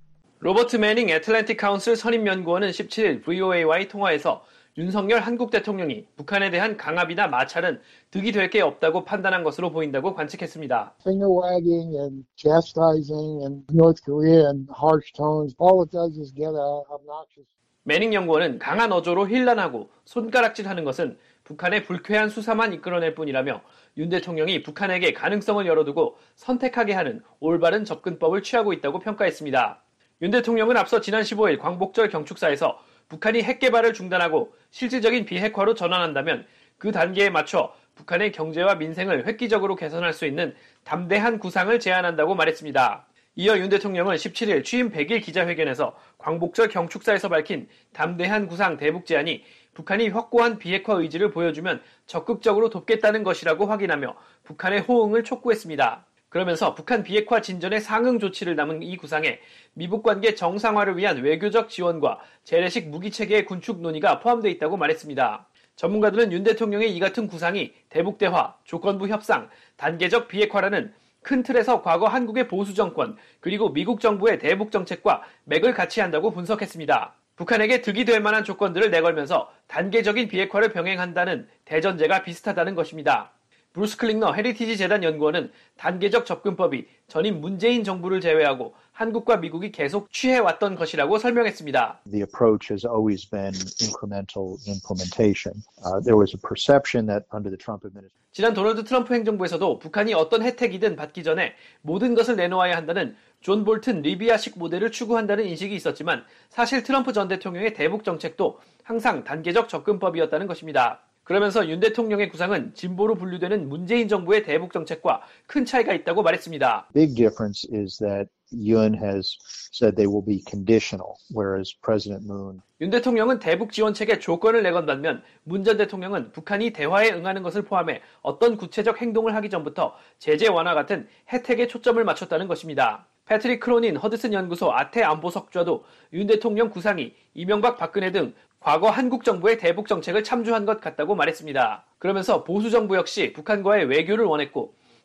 로버트 매닝 애틀랜틱 카운슬 선임연구원은 17일 VOA와의 통화에서 윤석열 한국 대통령이 북한에 대한 강압이나 마찰은 득이 될 게 없다고 판단한 것으로 보인다고 관측했습니다. Finger wagging and chastising and North Korea and harsh tones, all it does is get obnoxious. 매닝 연구원은 강한 어조로 힐난하고 손가락질하는 것은 북한의 불쾌한 수사만 이끌어낼 뿐이라며 윤 대통령이 북한에게 가능성을 열어두고 선택하게 하는 올바른 접근법을 취하고 있다고 평가했습니다. 윤 대통령은 앞서 지난 15일 광복절 경축사에서 북한이 핵 개발을 중단하고 실질적인 비핵화로 전환한다면 그 단계에 맞춰 북한의 경제와 민생을 획기적으로 개선할 수 있는 담대한 구상을 제안한다고 말했습니다. 이어 윤 대통령은 17일 취임 100일 기자회견에서 광복절 경축사에서 밝힌 담대한 구상 대북 제안이 북한이 확고한 비핵화 의지를 보여주면 적극적으로 돕겠다는 것이라고 확인하며 북한의 호응을 촉구했습니다. 그러면서 북한 비핵화 진전의 상응 조치를 담은 이 구상에 미북 관계 정상화를 위한 외교적 지원과 재래식 무기체계의 군축 논의가 포함되어 있다고 말했습니다. 전문가들은 윤 대통령의 이 같은 구상이 대북 대화, 조건부 협상, 단계적 비핵화라는 큰 틀에서 과거 한국의 보수 정권 그리고 미국 정부의 대북 정책과 맥을 같이 한다고 분석했습니다. 북한에게 득이 될 만한 조건들을 내걸면서 단계적인 비핵화를 병행한다는 대전제가 비슷하다는 것입니다. 브루스 클링너 헤리티지 재단 연구원은 단계적 접근법이 전임 문재인 정부를 제외하고 한국과 미국이 계속 취해왔던 것이라고 설명했습니다. The approach has always been incremental implementation. There was a perception that under the Trump administration. 지난 도널드 트럼프 행정부에서도 북한이 어떤 혜택이든 받기 전에 모든 것을 내놓아야 한다는 존 볼튼 리비아식 모델을 추구한다는 인식이 있었지만 사실 트럼프 전 대통령의 대북 정책도 항상 단계적 접근법이었다는 것입니다. 그러면서 윤 대통령의 구상은 진보로 분류되는 문재인 정부의 대북 정책과 큰 차이가 있다고 말했습니다. Big difference is that Yoon has said they will be conditional, whereas President Moon. 윤 대통령은 대북 지원책에 조건을 내건다면 문 전 대통령은 북한이 대화에 응하는 것을 포함해 어떤 구체적 행동을 하기 전부터 제재 완화 같은 혜택에 초점을 맞췄다는 것입니다. 패트릭 크로닌 허드슨 연구소 아태 안보석좌도 윤 대통령 구상이 이명박 박근혜 등 과거 한국 정부의 대북 정책을 참조한 것 같다고 말했습니다. 그러면서 보수 정부 역시 북한과의 외교를 원했고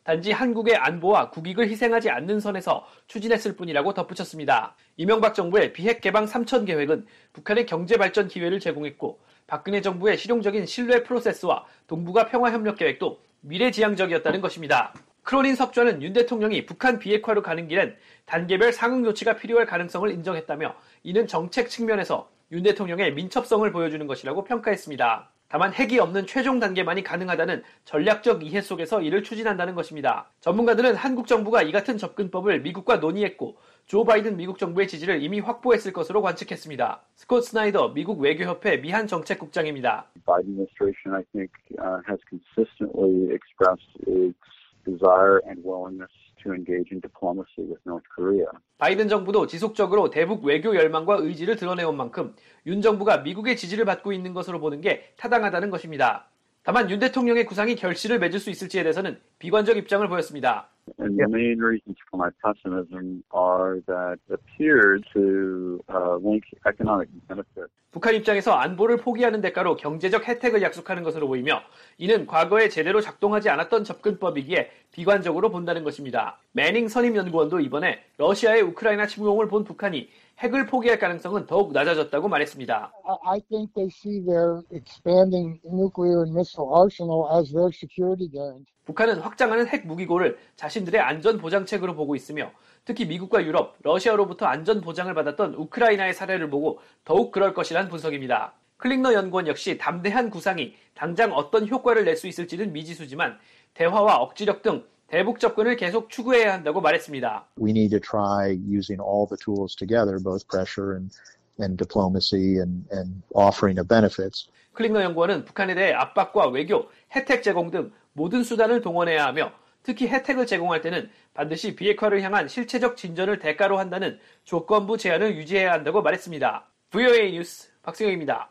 단지 한국의 안보와 국익을 희생하지 않는 선에서 추진했을 뿐이라고 덧붙였습니다. 이명박 정부의 비핵 개방 3천 계획은 북한의 경제 발전 기회를 제공했고 박근혜 정부의 실용적인 신뢰 프로세스와 동북아 평화협력 계획도 미래지향적이었다는 것입니다. 크로닌 석좌는 윤 대통령이 북한 비핵화로 가는 길엔 단계별 상응 조치가 필요할 가능성을 인정했다며 이는 정책 측면에서 윤 대통령의 민첩성을 보여주는 것이라고 평가했습니다. 다만 핵이 없는 최종 단계만이 가능하다는 전략적 이해 속에서 이를 추진한다는 것입니다. 전문가들은 한국 정부가 이 같은 접근법을 미국과 논의했고 조 바이든 미국 정부의 지지를 이미 확보했을 것으로 관측했습니다. 스콧 스나이더 미국 외교협회 미한 정책국장입니다. Biden administration, I think, has consistently expressed its desire and willingness to engage in diplomacy with North Korea. 바이든 정부도 지속적으로 대북 외교 열망과 의지를 드러내온 만큼 윤 정부가 미국의 지지를 받고 있는 것으로 보는 게 타당하다는 것입니다. 다만 윤 대통령의 구상이 결실을 맺을 수 있을지에 대해서는 비관적 입장을 보였습니다. And the main reasons for my pessimism are that it appears to link economic benefit. 북한 입장에서 안보를 포기하는 대가로 경제적 혜택을 약속하는 것으로 보이며 이는 과거에 제대로 작동하지 않았던 접근법이기에 비관적으로 본다는 것입니다. 매닝 선임연구원도 이번에 러시아의 우크라이나 침공을 본 북한이 핵을 포기할 가능성은 더욱 낮아졌다고 말했습니다. I think they see their expanding nuclear and missile arsenal as their security guarantee. 북한은 확장하는 핵 무기고를 자신들의 안전 보장책으로 보고 있으며 특히 미국과 유럽, 러시아로부터 안전 보장을 받았던 우크라이나의 사례를 보고 더욱 그럴 것이란 분석입니다. 클링너 연구원 역시 담대한 구상이 당장 어떤 효과를 낼 수 있을지는 미지수지만 대화와 억지력 등 대북 접근을 계속 추구해야 한다고 말했습니다. We need to try using all the tools together, both pressure and diplomacy and offering of benefits. 클링너 연구원은 북한에 대해 압박과 외교, 혜택 제공 등 모든 수단을 동원해야 하며 특히 혜택을 제공할 때는 반드시 비핵화를 향한 실체적 진전을 대가로 한다는 조건부 제한을 유지해야 한다고 말했습니다. VOA 뉴스 박승영입니다.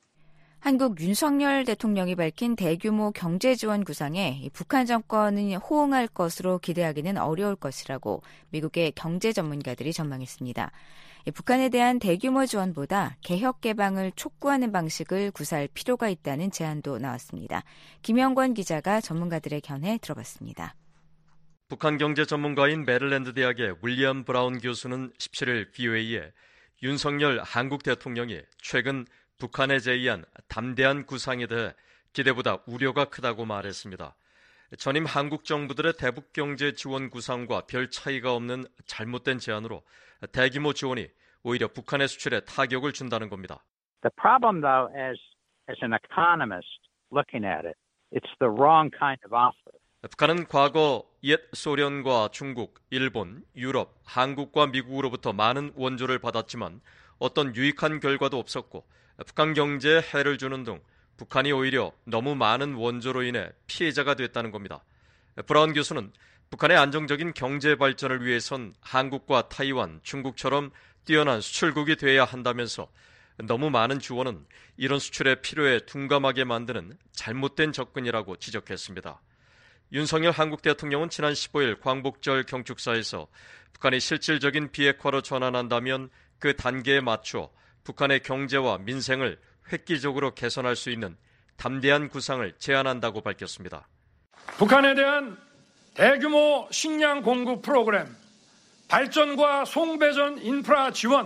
한국 윤석열 대통령이 밝힌 대규모 경제 지원 구상에 북한 정권은 호응할 것으로 기대하기는 어려울 것이라고 미국의 경제 전문가들이 전망했습니다. 북한에 대한 대규모 지원보다 개혁 개방을 촉구하는 방식을 구사할 필요가 있다는 제안도 나왔습니다. 김영권 기자가 전문가들의 견해 들어봤습니다. 북한 경제 전문가인 메릴랜드 대학의 윌리엄 브라운 교수는 17일 VOA에 윤석열 한국 대통령이 최근 북한에 제의한 담대한 구상에 대해 기대보다 우려가 크다고 말했습니다. 전임 한국 정부들의 대북 경제 지원 구상과 별 차이가 없는 잘못된 제안으로 대규모 지원이 오히려 북한의 수출에 타격을 준다는 겁니다. The problem, though, as an economist looking at it, it's the wrong kind of offer. 북한은 과거 옛 소련과 중국, 일본, 유럽, 한국과 미국으로부터 많은 원조를 받았지만 어떤 유익한 결과도 없었고 북한 경제에 해를 주는 등 북한이 오히려 너무 많은 원조로 인해 피해자가 됐다는 겁니다. 브라운 교수는 북한의 안정적인 경제 발전을 위해선 한국과 타이완, 중국처럼 뛰어난 수출국이 돼야 한다면서 너무 많은 지원은 이런 수출의 필요에 둔감하게 만드는 잘못된 접근이라고 지적했습니다. 윤석열 한국 대통령은 지난 15일 광복절 경축사에서 북한이 실질적인 비핵화로 전환한다면 그 단계에 맞춰 북한의 경제와 민생을 획기적으로 개선할 수 있는 담대한 구상을 제안한다고 밝혔습니다. 북한에 대한 대규모 식량 공급 프로그램, 발전과 송배전 인프라 지원,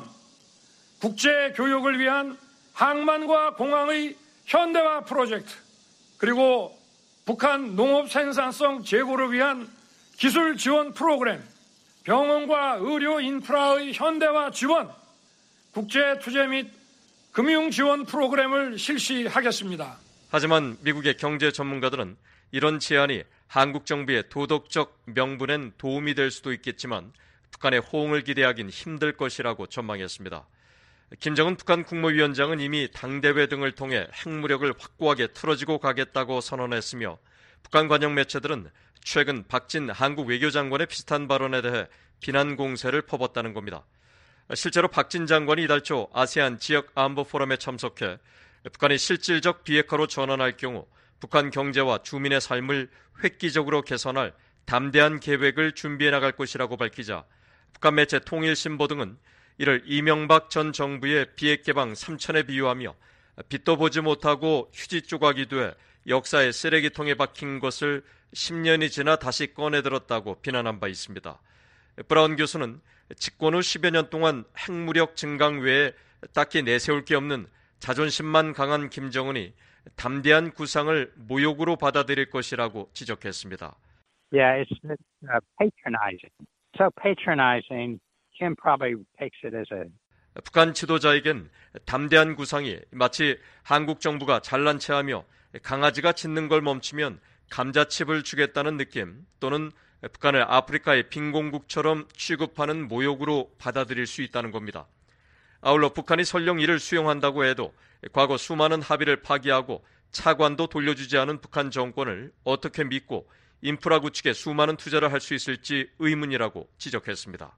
국제 교역을 위한 항만과 공항의 현대화 프로젝트, 그리고 북한 농업 생산성 제고를 위한 기술 지원 프로그램, 병원과 의료 인프라의 현대화 지원, 국제 투자 및 금융 지원 프로그램을 실시하겠습니다. 하지만 미국의 경제 전문가들은 이런 제안이 한국 정부의 도덕적 명분엔 도움이 될 수도 있겠지만 북한의 호응을 기대하긴 힘들 것이라고 전망했습니다. 김정은 북한 국무위원장은 이미 당대회 등을 통해 핵무력을 확고하게 틀어지고 가겠다고 선언했으며 북한 관영 매체들은 최근 박진 한국 외교장관의 비슷한 발언에 대해 비난 공세를 퍼붓다는 겁니다. 실제로 박진 장관이 이달 초 아세안 지역 안보 포럼에 참석해 북한이 실질적 비핵화로 전환할 경우 북한 경제와 주민의 삶을 획기적으로 개선할 담대한 계획을 준비해 나갈 것이라고 밝히자 북한 매체 통일신보 등은 이를 이명박 전 정부의 비핵 개방 3천에 비유하며 빛도 보지 못하고 휴지 조각이 돼 역사의 쓰레기통에 박힌 것을 10년이 지나 다시 꺼내들었다고 비난한 바 있습니다. 브라운 교수는 집권 후 10여 년 동안 핵무력 증강 외에 딱히 내세울 게 없는 자존심만 강한 김정은이 담대한 구상을 모욕으로 받아들일 것이라고 지적했습니다. Yeah, it's patronizing. So patronizing, Kim probably takes it as a 북한 지도자에겐 담대한 구상이 마치 한국 정부가 잘난 체하며 강아지가 짖는 걸 멈추면 감자칩을 주겠다는 느낌 또는 북한을 아프리카의 빈공국처럼 취급하는 모욕으로 받아들일 수 있다는 겁니다. 아울러 북한이 설령 이를 수용한다고 해도 과거 수많은 합의를 파기하고 차관도 돌려주지 않은 북한 정권을 어떻게 믿고 인프라 구축에 수많은 투자를 할 수 있을지 의문이라고 지적했습니다.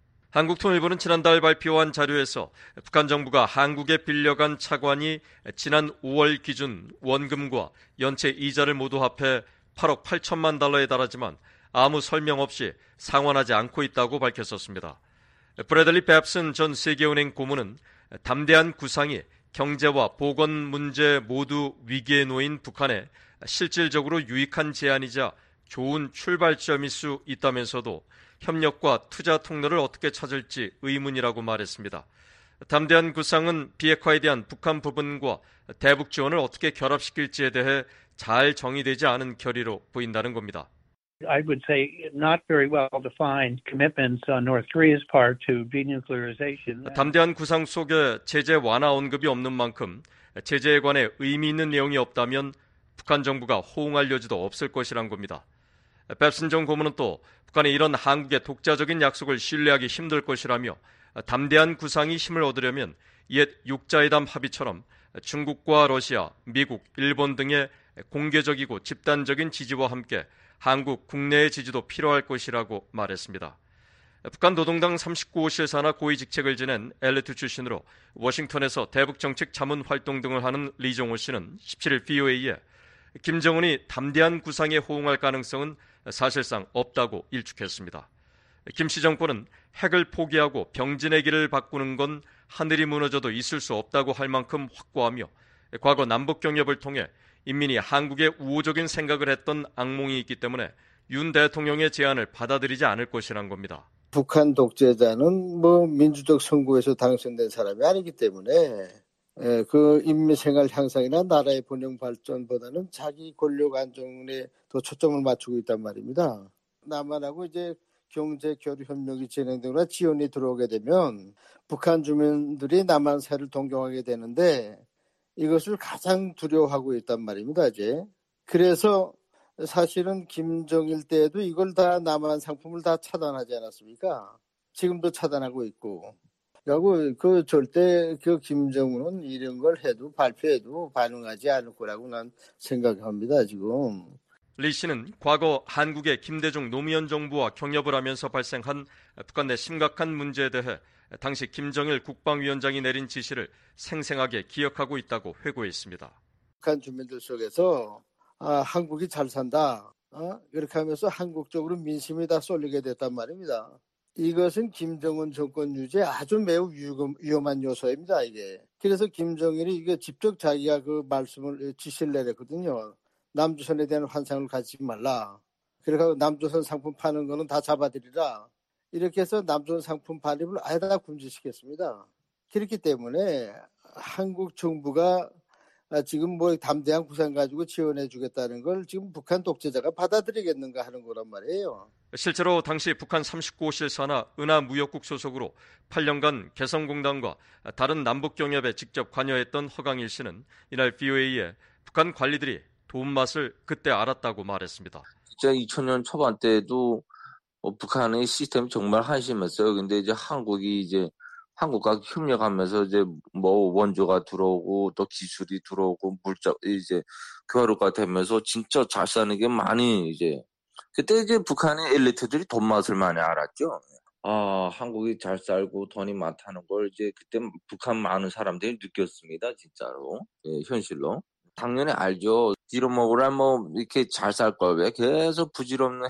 한국통일부는 지난달 발표한 자료에서 북한 정부가 한국에 빌려간 차관이 지난 5월 기준 원금과 연체 이자를 모두 합해 8억 8천만 달러에 달하지만 아무 설명 없이 상환하지 않고 있다고 밝혔었습니다. 브래들리 뱁슨 전 세계은행 고문은 담대한 구상이 경제와 보건 문제 모두 위기에 놓인 북한에 실질적으로 유익한 제안이자 좋은 출발점일 수 있다면서도 협력과 투자 통로를 어떻게 찾을지 의문이라고 말했습니다. 담대한 구상은 비핵화에 대한 북한 부분과 대북 지원을 어떻게 결합시킬지에 대해 잘 정의되지 않은 결의로 보인다는 겁니다. I would say not very well defined commitments on North Korea's part to denuclearization. 담대한 구상 속에 제재 완화 언급이 없는 만큼 제재에 관해 의미 있는 내용이 없다면 북한 정부가 호응할 여지도 없을 것이란 겁니다. 뱁슨 전 고문은 또 북한이 이런 한국의 독자적인 약속을 신뢰하기 힘들 것이라며 담대한 구상이 힘을 얻으려면 옛 육자회담 합의처럼 중국과 러시아, 미국, 일본 등의 공개적이고 집단적인 지지와 함께 한국 국내의 지지도 필요할 것이라고 말했습니다. 북한 노동당 39호실 산하 고위 직책을 지낸 엘리트 출신으로 워싱턴에서 대북정책 자문 활동 등을 하는 리종호 씨는 17일 VOA에 김정은이 담대한 구상에 호응할 가능성은 사실상 없다고 일축했습니다. 김씨 정권은 핵을 포기하고 병진의 길을 바꾸는 건 하늘이 무너져도 있을 수 없다고 할 만큼 확고하며 과거 남북 경협을 통해 인민이 한국에 우호적인 생각을 했던 악몽이 있기 때문에 윤 대통령의 제안을 받아들이지 않을 것이란 겁니다. 북한 독재자는 민주적 선거에서 당선된 사람이 아니기 때문에 그 인민생활 향상이나 나라의 번영 발전보다는 자기 권력 안정에 더 초점을 맞추고 있단 말입니다. 남한하고 이제 경제 교류 협력이 진행되거나 지원이 들어오게 되면 북한 주민들이 남한 사회를 동경하게 되는데 이것을 가장 두려워하고 있단 말입니다. 이제 그래서 사실은 김정일 때에도 이걸 다 남한 상품을 다 차단하지 않았습니까? 지금도 차단하고 있고. 그리고 절대 김정은은 이런 걸 해도 발표해도 반응하지 않을 거라고 난 생각합니다. 지금. 리 씨는 과거 한국의 김대중 노무현 정부와 경협을 하면서 발생한 북한 내 심각한 문제에 대해 당시 김정일 국방위원장이 내린 지시를 생생하게 기억하고 있다고 회고했습니다. 북한 주민들 속에서 한국이 잘 산다. 이렇게 하면서 한국 쪽으로 민심이 다 쏠리게 됐단 말입니다. 이것은 김정은 정권 유지에 아주 매우 위험한 요소입니다. 이게. 그래서 김정일이 이게 직접 자기가 그 말씀을 지시를 내렸거든요. 남조선에 대한 환상을 가지지 말라. 그래서 남조선 상품 파는 거는 다 잡아들이라. 이렇게 해서 남조선 상품 반입을 아예 다 금지시켰습니다. 그렇기 때문에 한국 정부가 지금 담대한 구상 가지고 지원해 주겠다는 걸 지금 북한 독재자가 받아들이겠는가 하는 거란 말이에요. 실제로 당시 북한 39호실 산하 은하무역국 소속으로 8년간 개성공단과 다른 남북경협에 직접 관여했던 허강일 씨는 이날 VOA에 북한 관리들이 돈 맛을 그때 알았다고 말했습니다. 진짜 2000년 초반 때도 북한의 시스템이 정말 한심했어요. 근데 이제 한국이 이제 한국과 협력하면서 이제 원조가 들어오고 또 기술이 들어오고 물자 이제 교류가 되면서 진짜 잘 사는 게 많이 이제 그때 이제 북한의 엘리트들이 돈 맛을 많이 알았죠. 한국이 잘 살고 돈이 많다는 걸 이제 그때 북한 많은 사람들이 느꼈습니다. 진짜로. 예, 현실로. 당연히 알죠. 빌어먹으라 이렇게 잘 살 걸 왜 계속 부질없는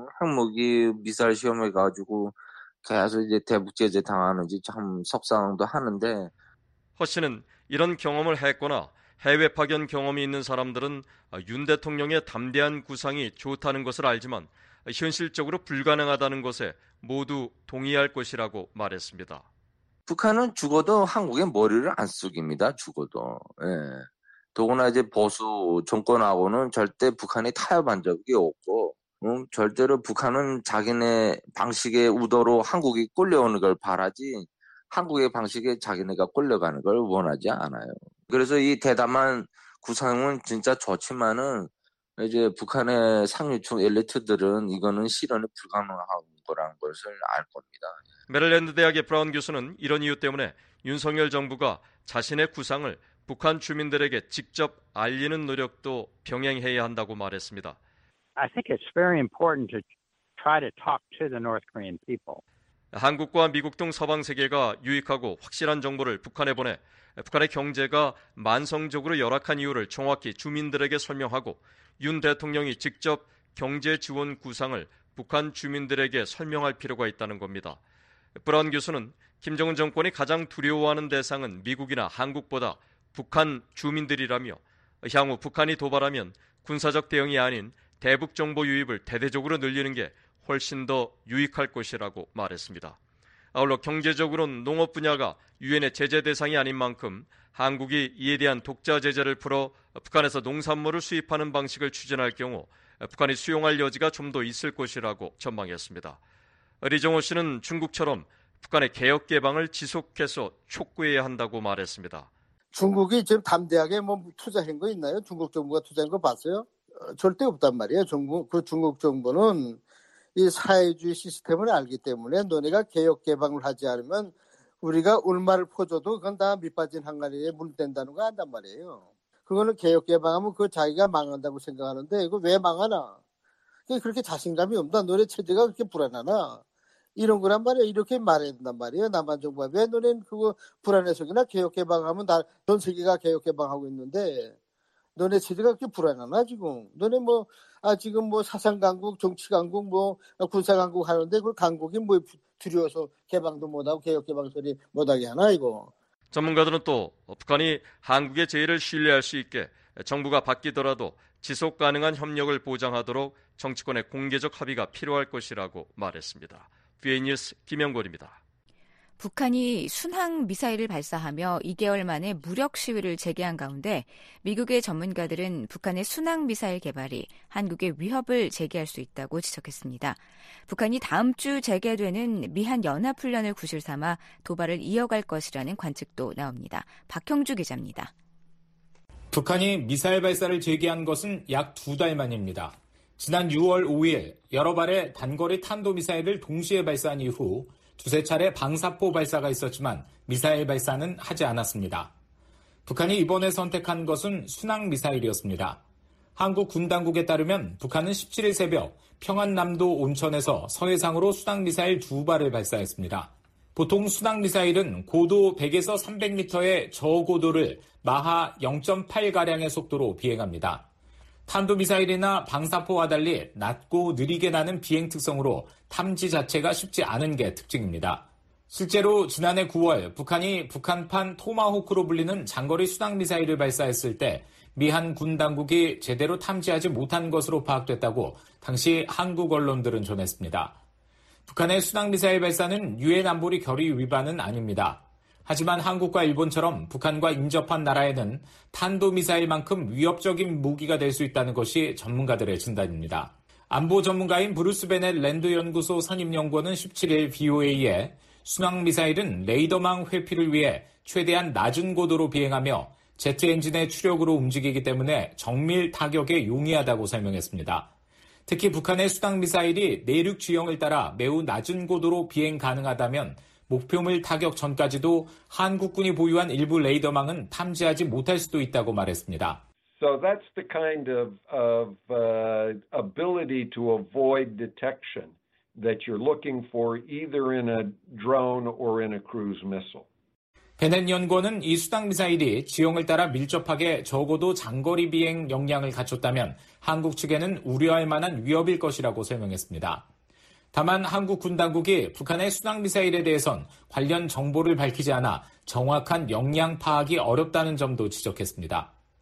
핵무기 미사일 시험해가지고 계속 이제 대북 제재 당하는지 참 속상도 하는데. 허 씨는 이런 경험을 했거나 해외 파견 경험이 있는 사람들은 윤 대통령의 담대한 구상이 좋다는 것을 알지만 현실적으로 불가능하다는 것에 모두 동의할 것이라고 말했습니다. 북한은 죽어도 한국에 머리를 안 숙입니다. 죽어도. 예. 더구나 이제 보수 정권하고는 절대 북한이 타협한 적이 없고, 절대로 북한은 자기네 방식의 우도로 한국이 끌려오는 걸 바라지 한국의 방식에 자기네가 끌려가는 걸 원하지 않아요. 그래서 이 대담한 구상은 진짜 좋지만은 이제 북한의 상류층 엘리트들은 이거는 실현이 불가능한 거라는 것을 알 겁니다. 메릴랜드 대학의 브라운 교수는 이런 이유 때문에 윤석열 정부가 자신의 구상을 북한 주민들에게 직접 알리는 노력도 병행해야 한다고 말했습니다. I think it's very important to try to talk to the North Korean people. 한국과 미국 등 서방 세계가 유익하고 확실한 정보를 북한에 보내 북한의 경제가 만성적으로 열악한 이유를 정확히 주민들에게 설명하고 윤 대통령이 직접 경제 지원 구상을 북한 주민들에게 설명할 필요가 있다는 겁니다. 브라운 교수는 김정은 정권이 가장 두려워하는 대상은 미국이나 한국보다 북한 주민들이라며 향후 북한이 도발하면 군사적 대응이 아닌 대북 정보 유입을 대대적으로 늘리는 게 훨씬 더 유익할 것이라고 말했습니다. 아울러 경제적으로는 농업 분야가 유엔의 제재 대상이 아닌 만큼 한국이 이에 대한 독자 제재를 풀어 북한에서 농산물을 수입하는 방식을 추진할 경우 북한이 수용할 여지가 좀 더 있을 것이라고 전망했습니다. 리정호 씨는 중국처럼 북한의 개혁 개방을 지속해서 촉구해야 한다고 말했습니다. 중국이 지금 담대하게 투자한 거 있나요? 중국 정부가 투자한 거 봤어요? 절대 없단 말이에요. 중국 정부는 이 사회주의 시스템을 알기 때문에 너네가 개혁 개방을 하지 않으면 우리가 얼마를 퍼줘도 그건 다 밑빠진 항아리에 물 댄다는 거 안단 말이에요. 그거는 개혁 개방하면 그 자기가 망한다고 생각하는데 이거 왜 망하나? 그렇게 자신감이 없다. 너네 체제가 그렇게 불안하나? 이런 거란 말이에요. 이렇게 말해야 된단 말이에요. 남한 정부가 왜 너네는 그거 불안해서나 개혁 개방하면 전 세계가 개혁 개방하고 있는데 너네 체제가 그렇게 불안하나 지금? 너네 지금 사상 강국, 정치 강국, 군사 강국 하는데 그 강국이 두려워서 개방도 못하고 개혁 개방 소리 못하게 하나 이거? 전문가들은 또 북한이 한국의 제의를 신뢰할 수 있게 정부가 바뀌더라도 지속 가능한 협력을 보장하도록 정치권의 공개적 합의가 필요할 것이라고 말했습니다. VA 뉴스 김영권입니다. 북한이 순항 미사일을 발사하며 2개월 만에 무력 시위를 재개한 가운데 미국의 전문가들은 북한의 순항 미사일 개발이 한국에 위협을 제기할 수 있다고 지적했습니다. 북한이 다음 주 재개되는 미한 연합훈련을 구실 삼아 도발을 이어갈 것이라는 관측도 나옵니다. 박형주 기자입니다. 북한이 미사일 발사를 재개한 것은 약 2달 만입니다. 지난 6월 5일 여러 발의 단거리 탄도미사일을 동시에 발사한 이후 두세 차례 방사포 발사가 있었지만 미사일 발사는 하지 않았습니다. 북한이 이번에 선택한 것은 순항 미사일이었습니다. 한국 군 당국에 따르면 북한은 17일 새벽 평안남도 온천에서 서해상으로 순항 미사일 2발을 발사했습니다. 보통 순항 미사일은 고도 100에서 300m의 저고도를 마하 0.8가량의 속도로 비행합니다. 탄도미사일이나 방사포와 달리 낮고 느리게 나는 비행 특성으로 탐지 자체가 쉽지 않은 게 특징입니다. 실제로 지난해 9월 북한이 북한판 토마호크로 불리는 장거리 순항미사일을 발사했을 때 미한 군 당국이 제대로 탐지하지 못한 것으로 파악됐다고 당시 한국 언론들은 전했습니다. 북한의 순항미사일 발사는 유엔 안보리 결의 위반은 아닙니다. 하지만 한국과 일본처럼 북한과 인접한 나라에는 탄도미사일만큼 위협적인 무기가 될 수 있다는 것이 전문가들의 진단입니다. 안보 전문가인 브루스 베넷 랜드 연구소 선임연구원은 17일 VOA에 순항미사일은 레이더망 회피를 위해 최대한 낮은 고도로 비행하며 제트 엔진의 추력으로 움직이기 때문에 정밀 타격에 용이하다고 설명했습니다. 특히 북한의 순항미사일이 내륙 지형을 따라 매우 낮은 고도로 비행 가능하다면 목표물 타격 전까지도 한국군이 보유한 일부 레이더망은 탐지하지 못할 수도 있다고 말했습니다. So that's the kind of ability to avoid detection that you're looking for either in a drone or in a cruise missile. 베넷 연구원은 이 순항미사일이 지형을 따라 밀접하게 적어도 장거리 비행 역량을 갖췄다면 한국 측에는 우려할 만한 위협일 것이라고 설명했습니다. 다만 한국 군 당국이 북한의 순항미사일에 대해선 관련 정보를 밝히지 않아 정확한 역량 파악이 어렵다는 점도 지적했습니다.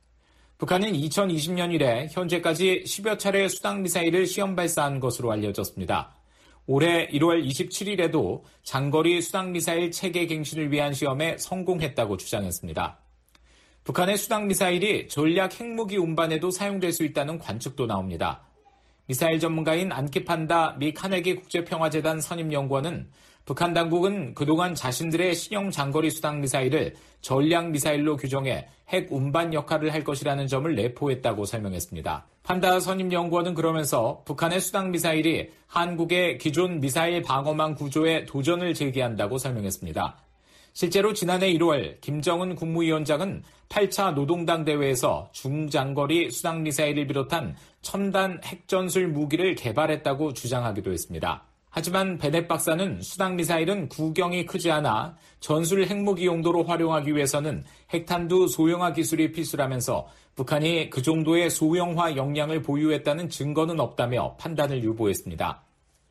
북한은 2020년 이래 현재까지 10여 차례 수당미사일을 시험 발사한 것으로 알려졌습니다. 올해 1월 27일에도 장거리 수당미사일 체계 갱신을 위한 시험에 성공했다고 주장했습니다. 북한의 수당미사일이 전략 핵무기 운반에도 사용될 수 있다는 관측도 나옵니다. 미사일 전문가인 안키판다 미 카네기 국제평화재단 선임연구원은 북한 당국은 그동안 자신들의 신형 장거리 수당미사일을 전략미사일로 규정해 핵 운반 역할을 할 것이라는 점을 내포했다고 설명했습니다. 판다 선임연구원은 그러면서 북한의 수당미사일이 한국의 기존 미사일 방어망 구조에 도전을 제기한다고 설명했습니다. 실제로 지난해 1월 김정은 국무위원장은 8차 노동당 대회에서 중장거리 수당미사일을 비롯한 첨단 핵전술 무기를 개발했다고 주장하기도 했습니다. 하지만 베넷 박사는 수당미사일은 구경이 크지 않아 전술 핵무기 용도로 활용하기 위해서는 핵탄두 소형화 기술이 필수라면서 북한이 그 정도의 소형화 역량을 보유했다는 증거는 없다며 판단을 유보했습니다.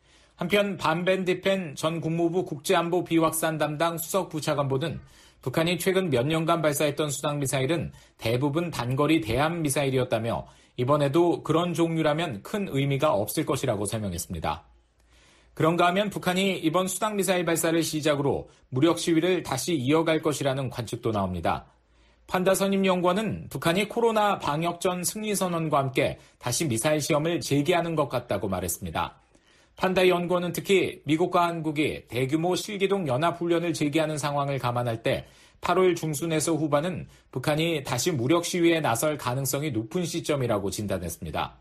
한편 반벤디펜 전 국무부 국제안보 비확산 담당 수석 부차관보는 북한이 최근 몇 년간 발사했던 수당미사일은 대부분 단거리 대함미사일이었다며 이번에도 그런 종류라면 큰 의미가 없을 것이라고 설명했습니다. 그런가 하면 북한이 이번 수당미사일 발사를 시작으로 무력 시위를 다시 이어갈 것이라는 관측도 나옵니다. 판다 선임연구원은 북한이 코로나 방역전 승리선언과 함께 다시 미사일 시험을 재개하는 것 같다고 말했습니다. 판다 연구원은 특히 미국과 한국이 대규모 실기동 연합훈련을 재개하는 상황을 감안할 때 8월 중순에서 후반은 북한이 다시 무력 시위에 나설 가능성이 높은 시점이라고 진단했습니다.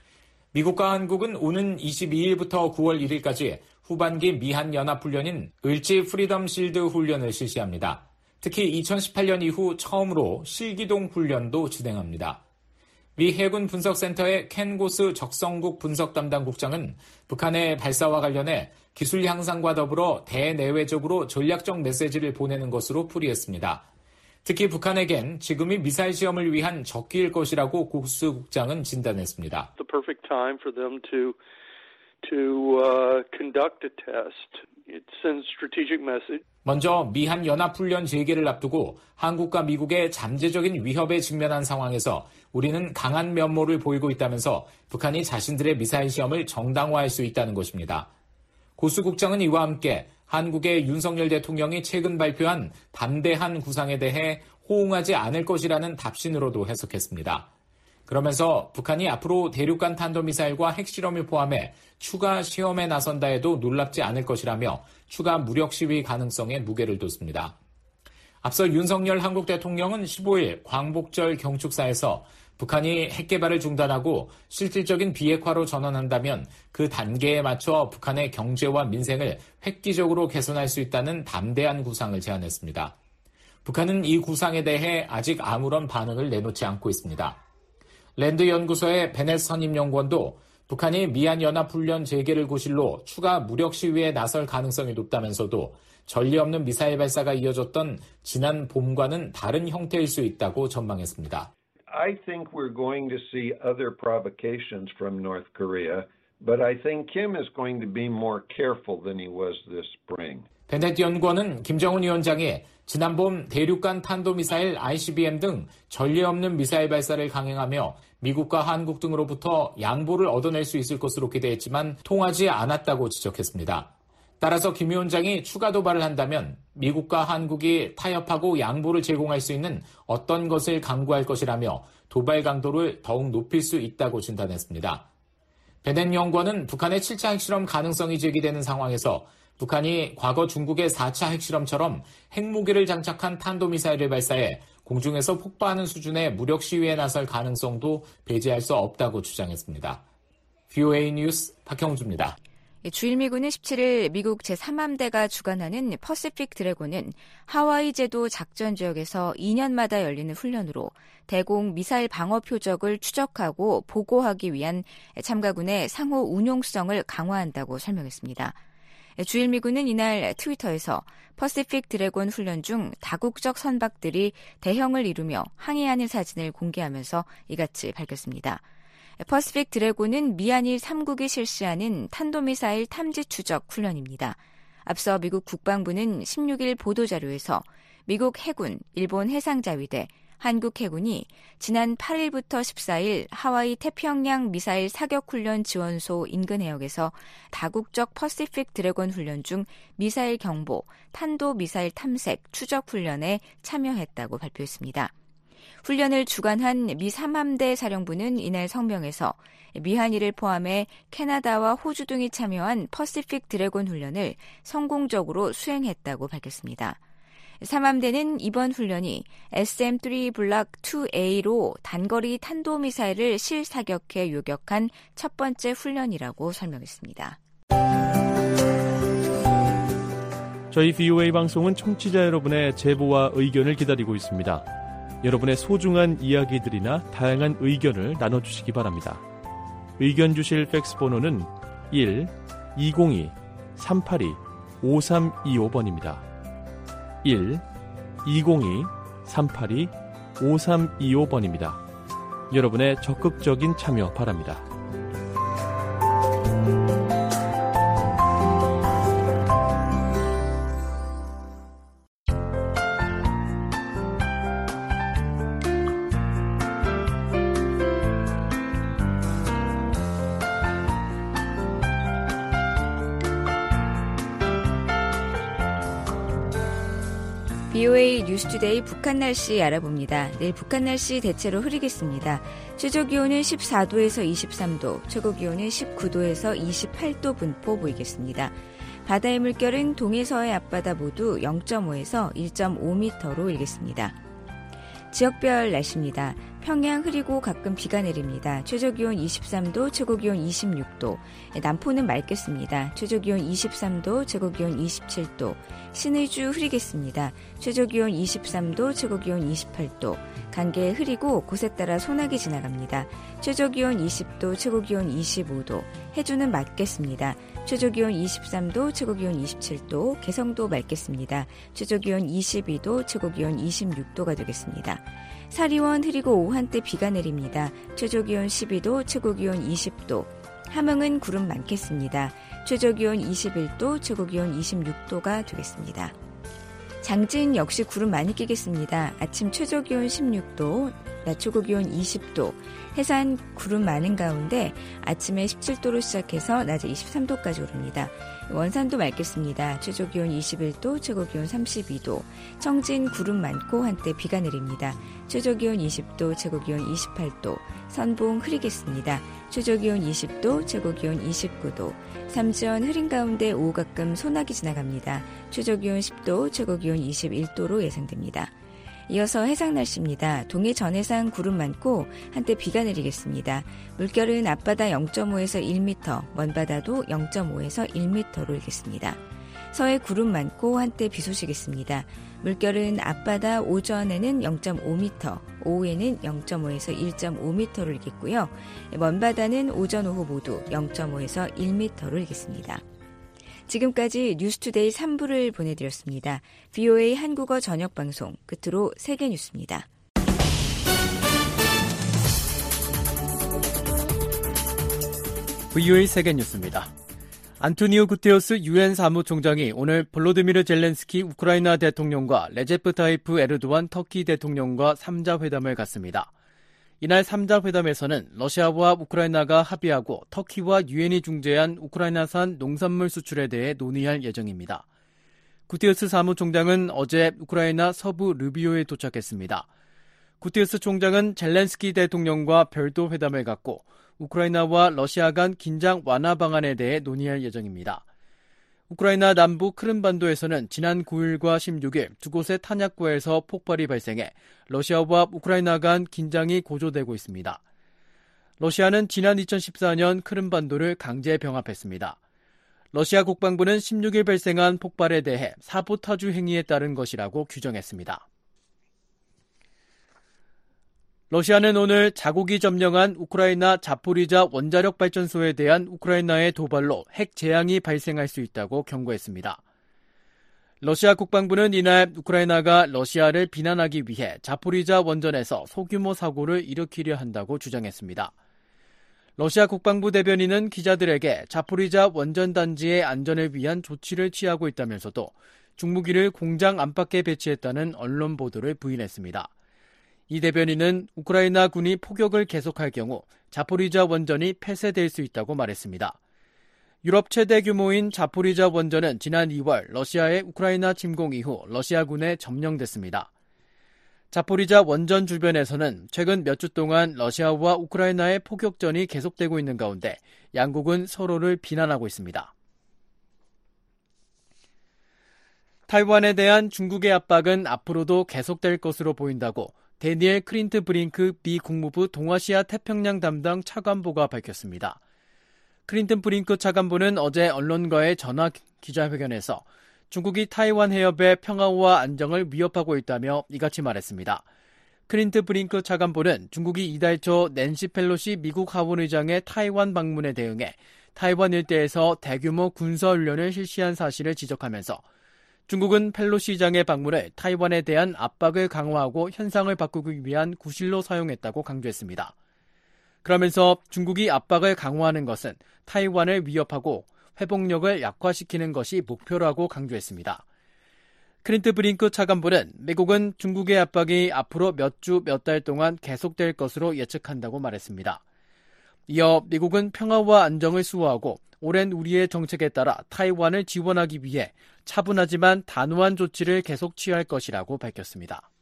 미국과 한국은 오는 22일부터 9월 1일까지 후반기 미한 연합훈련인 을지 프리덤 실드 훈련을 실시합니다. 특히 2018년 이후 처음으로 실기동 훈련도 진행합니다. 미 해군 분석센터의 켄 고스 적성국 분석 담당 국장은 북한의 발사와 관련해 기술 향상과 더불어 대내외적으로 전략적 메시지를 보내는 것으로 풀이했습니다. 특히 북한에겐 지금이 미사일 시험을 위한 적기일 것이라고 고스 국장은 진단했습니다. The perfect time for them to conduct a test. It sends strategic message. 먼저 미한 연합훈련 재개를 앞두고 한국과 미국의 잠재적인 위협에 직면한 상황에서 우리는 강한 면모를 보이고 있다면서 북한이 자신들의 미사일 시험을 정당화할 수 있다는 것입니다. 고수 국장은 이와 함께 한국의 윤석열 대통령이 최근 발표한 담대한 구상에 대해 호응하지 않을 것이라는 답신으로도 해석했습니다. 그러면서 북한이 앞으로 대륙간 탄도미사일과 핵실험을 포함해 추가 시험에 나선다 해도 놀랍지 않을 것이라며 추가 무력 시위 가능성에 무게를 뒀습니다. 앞서 윤석열 한국 대통령은 15일 광복절 경축사에서 북한이 핵개발을 중단하고 실질적인 비핵화로 전환한다면 그 단계에 맞춰 북한의 경제와 민생을 획기적으로 개선할 수 있다는 담대한 구상을 제안했습니다. 북한은 이 구상에 대해 아직 아무런 반응을 내놓지 않고 있습니다. 랜드 연구소의 베넷 선임연구원도 북한이 미한 연합훈련 재개를 고실로 추가 무력 시위에 나설 가능성이 높다면서도 전례 없는 미사일 발사가 이어졌던 지난 봄과는 다른 형태일 수 있다고 전망했습니다. I think we're going to see other provocations from North Korea, but I think Kim is going to be more careful than he was this spring. 베넷 연구원은 김정은 위원장이 지난 봄 대륙간 탄도미사일 ICBM 등 전례 없는 미사일 발사를 강행하며 미국과 한국 등으로부터 양보를 얻어낼 수 있을 것으로 기대했지만 통하지 않았다고 지적했습니다. 따라서 김 위원장이 추가 도발을 한다면 미국과 한국이 타협하고 양보를 제공할 수 있는 어떤 것을 강구할 것이라며 도발 강도를 더욱 높일 수 있다고 진단했습니다. 베넷 연구원은 북한의 7차 핵실험 가능성이 제기되는 상황에서 북한이 과거 중국의 4차 핵실험처럼 핵무기를 장착한 탄도미사일을 발사해 공중에서 폭파하는 수준의 무력 시위에 나설 가능성도 배제할 수 없다고 주장했습니다. VOA 뉴스 박형주입니다. 주일미군은 17일 미국 제3함대가 주관하는 퍼시픽 드래곤은 하와이 제도 작전 지역에서 2년마다 열리는 훈련으로 대공 미사일 방어 표적을 추적하고 보고하기 위한 참가군의 상호 운용성을 강화한다고 설명했습니다. 주일미군은 이날 트위터에서 퍼시픽 드래곤 훈련 중 다국적 선박들이 대형을 이루며 항해하는 사진을 공개하면서 이같이 밝혔습니다. 퍼시픽 드래곤은 미한일 3국이 실시하는 탄도미사일 탐지 추적 훈련입니다. 앞서 미국 국방부는 16일 보도자료에서 미국 해군, 일본 해상자위대, 한국 해군이 지난 8일부터 14일 하와이 태평양 미사일 사격훈련 지원소 인근 해역에서 다국적 퍼시픽 드래곤 훈련 중 미사일 경보, 탄도 미사일 탐색, 추적 훈련에 참여했다고 발표했습니다. 훈련을 주관한 미 3함대 사령부는 이날 성명에서 미한이를 포함해 캐나다와 호주 등이 참여한 퍼시픽 드래곤 훈련을 성공적으로 수행했다고 밝혔습니다. 3함대는 이번 훈련이 SM-3 블락 2A로 단거리 탄도미사일을 실사격해 요격한 첫 번째 훈련이라고 설명했습니다. 저희 VOA 방송은 청취자 여러분의 제보와 의견을 기다리고 있습니다. 여러분의 소중한 이야기들이나 다양한 의견을 나눠주시기 바랍니다. 의견 주실 팩스 번호는 1-202-382-5325번입니다. 1-202-382-5325번입니다. 여러분의 적극적인 참여 바랍니다. VOA 뉴스투데이 북한 날씨 알아봅니다. 내일 북한 날씨 대체로 흐리겠습니다. 최저기온은 14도에서 23도, 최고기온은 19도에서 28도 분포 보이겠습니다. 바다의 물결은 동해서해 앞바다 모두 0.5에서 1.5m로 일겠습니다. 지역별 날씨입니다. 평양 흐리고 가끔 비가 내립니다. 최저기온 23도, 최고기온 26도. 남포는 맑겠습니다. 최저기온 23도, 최고기온 27도. 신의주 흐리겠습니다. 최저기온 23도, 최고기온 28도. 간계 흐리고 곳에 따라 소나기 지나갑니다. 최저기온 20도, 최고기온 25도. 해주는 맑겠습니다. 최저기온 23도, 최고기온 27도. 개성도 맑겠습니다. 최저기온 22도, 최고기온 26도가 되겠습니다. 사리원 흐리고 오후 한때 비가 내립니다. 최저기온 12도, 최고기온 20도. 함흥은 구름 많겠습니다. 최저기온 21도, 최고기온 26도가 되겠습니다. 장진 역시 구름 많이 끼겠습니다. 아침 최저기온 16도, 낮 최고기온 20도. 해산 구름 많은 가운데 아침에 17도로 시작해서 낮에 23도까지 오릅니다. 원산도 맑겠습니다. 최저기온 21도, 최고기온 32도. 청진 구름 많고 한때 비가 내립니다. 최저기온 20도, 최고기온 28도. 선봉 흐리겠습니다. 최저기온 20도, 최고기온 29도. 삼지연 흐린 가운데 오후 가끔 소나기 지나갑니다. 최저기온 10도, 최고기온 21도로 예상됩니다. 이어서 해상 날씨입니다. 동해 전해상 구름 많고 한때 비가 내리겠습니다. 물결은 앞바다 0.5에서 1m, 먼바다도 0.5에서 1m로 일겠습니다. 서해 구름 많고 한때 비 소식겠습니다. 물결은 앞바다 오전에는 0.5m, 오후에는 0.5에서 1.5m로 일겠고요. 먼바다는 오전 오후 모두 0.5에서 1m로 일겠습니다. 지금까지 뉴스투데이 3부를 보내드렸습니다. VOA 한국어 저녁방송 끝으로 세계 뉴스입니다. VOA 세계 뉴스입니다. 안토니오 구테우스 유엔 사무총장이 오늘 볼로디미르 젤렌스키 우크라이나 대통령과 레제프 타이프 에르도안 터키 대통령과 3자 회담을 갖습니다. 이날 3자 회담에서는 러시아와 우크라이나가 합의하고 터키와 유엔이 중재한 우크라이나산 농산물 수출에 대해 논의할 예정입니다. 구테우스 사무총장은 어제 우크라이나 서부 르비오에 도착했습니다. 구테우스 총장은 젤렌스키 대통령과 별도 회담을 갖고 우크라이나와 러시아 간 긴장 완화 방안에 대해 논의할 예정입니다. 우크라이나 남부 크림반도에서는 지난 9일과 16일 두 곳의 탄약고에서 폭발이 발생해 러시아와 우크라이나 간 긴장이 고조되고 있습니다. 러시아는 지난 2014년 크림반도를 강제 병합했습니다. 러시아 국방부는 16일 발생한 폭발에 대해 사보타주 행위에 따른 것이라고 규정했습니다. 러시아는 오늘 자국이 점령한 우크라이나 자포리자 원자력 발전소에 대한 우크라이나의 도발로 핵 재앙이 발생할 수 있다고 경고했습니다. 러시아 국방부는 이날 우크라이나가 러시아를 비난하기 위해 자포리자 원전에서 소규모 사고를 일으키려 한다고 주장했습니다. 러시아 국방부 대변인은 기자들에게 자포리자 원전 단지의 안전을 위한 조치를 취하고 있다면서도 중무기를 공장 안팎에 배치했다는 언론 보도를 부인했습니다. 이 대변인은 우크라이나 군이 포격을 계속할 경우 자포리자 원전이 폐쇄될 수 있다고 말했습니다. 유럽 최대 규모인 자포리자 원전은 지난 2월 러시아의 우크라이나 침공 이후 러시아군에 점령됐습니다. 자포리자 원전 주변에서는 최근 몇 주 동안 러시아와 우크라이나의 포격전이 계속되고 있는 가운데 양국은 서로를 비난하고 있습니다. 타이완에 대한 중국의 압박은 앞으로도 계속될 것으로 보인다고 데니엘 클린트 브링크 미 국무부 동아시아 태평양 담당 차관보가 밝혔습니다. 클린튼 브링크 차관보는 어제 언론과의 전화 기자회견에서 중국이 타이완 해협의 평화와 안정을 위협하고 있다며 이같이 말했습니다. 클린트 브링크 차관보는 중국이 이달 초 낸시 펠로시 미국 하원의장의 타이완 방문에 대응해 타이완 일대에서 대규모 군사훈련을 실시한 사실을 지적하면서 중국은 펠로시 의장의 방문을 타이완에 대한 압박을 강화하고 현상을 바꾸기 위한 구실로 사용했다고 강조했습니다. 그러면서 중국이 압박을 강화하는 것은 타이완을 위협하고 회복력을 약화시키는 것이 목표라고 강조했습니다. 클린트 브링크 차관보는 미국은 중국의 압박이 앞으로 몇 주, 몇 달 동안 계속될 것으로 예측한다고 말했습니다. 이어 미국은 평화와 안정을 수호하고 오랜 우리의 정책에 따라 타이완을 지원하기 위해 차분하지만 단호한 조치를 계속 취할 것이라고 밝혔습니다.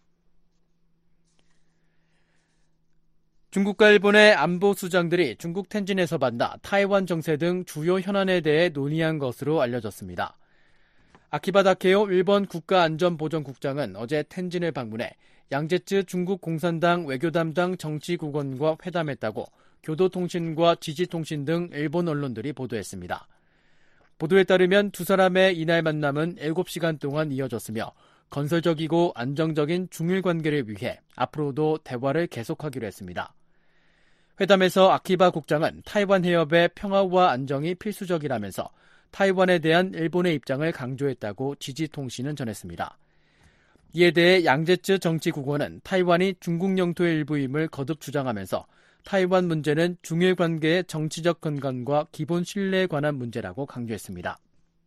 중국과 일본의 안보 수장들이 중국 텐진에서 만나 타이완 정세 등 주요 현안에 대해 논의한 것으로 알려졌습니다. 아키바 다케오 일본 국가안전보전국장은 어제 텐진을 방문해 양제츠 중국 공산당 외교 담당 정치국원과 회담했다고 교도통신과 지지통신 등 일본 언론들이 보도했습니다. 보도에 따르면 두 사람의 이날 만남은 7시간 동안 이어졌으며 건설적이고 안정적인 중일 관계를 위해 앞으로도 대화를 계속하기로 했습니다. 회담에서 아키바 국장은 타이완 해협의 평화와 안정이 필수적이라면서 타이완에 대한 일본의 입장을 강조했다고 지지통신은 전했습니다. 이에 대해 양제츠 정치국원은 타이완이 중국 영토의 일부임을 거듭 주장하면서 타이완 문제는 중일 관계의 정치적 근간과 기본 신뢰에 관한 문제라고 강조했습니다.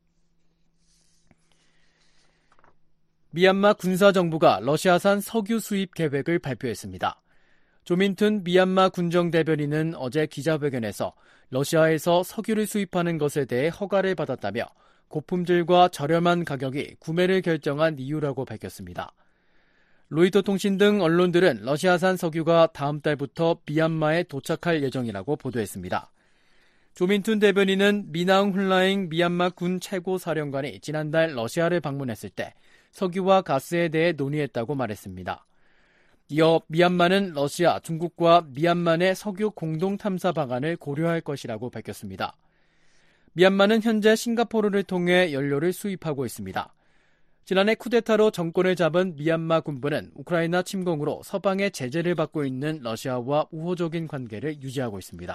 미얀마 군사정부가 러시아산 석유 수입 계획을 발표했습니다. 조민툰 미얀마 군정 대변인은 어제 기자회견에서 러시아에서 석유를 수입하는 것에 대해 허가를 받았다며 고품질과 저렴한 가격이 구매를 결정한 이유라고 밝혔습니다. 로이터 통신 등 언론들은 러시아산 석유가 다음 달부터 미얀마에 도착할 예정이라고 보도했습니다. 조민툰 대변인은 미나웅 훌라잉 미얀마 군 최고사령관이 지난달 러시아를 방문했을 때 석유와 가스에 대해 논의했다고 말했습니다. 이어 미얀마는 러시아, 중국과 미얀마 내 석유 공동 탐사 방안을 고려할 것이라고 밝혔습니다. 미얀마는 현재 싱가포르를 통해 연료를 수입하고 있습니다. 지난해 쿠데타로 정권을 잡은 미얀마 군부는 우크라이나 침공으로 서방의 제재를 받고 있는 러시아와 우호적인 관계를 유지하고 있습니다.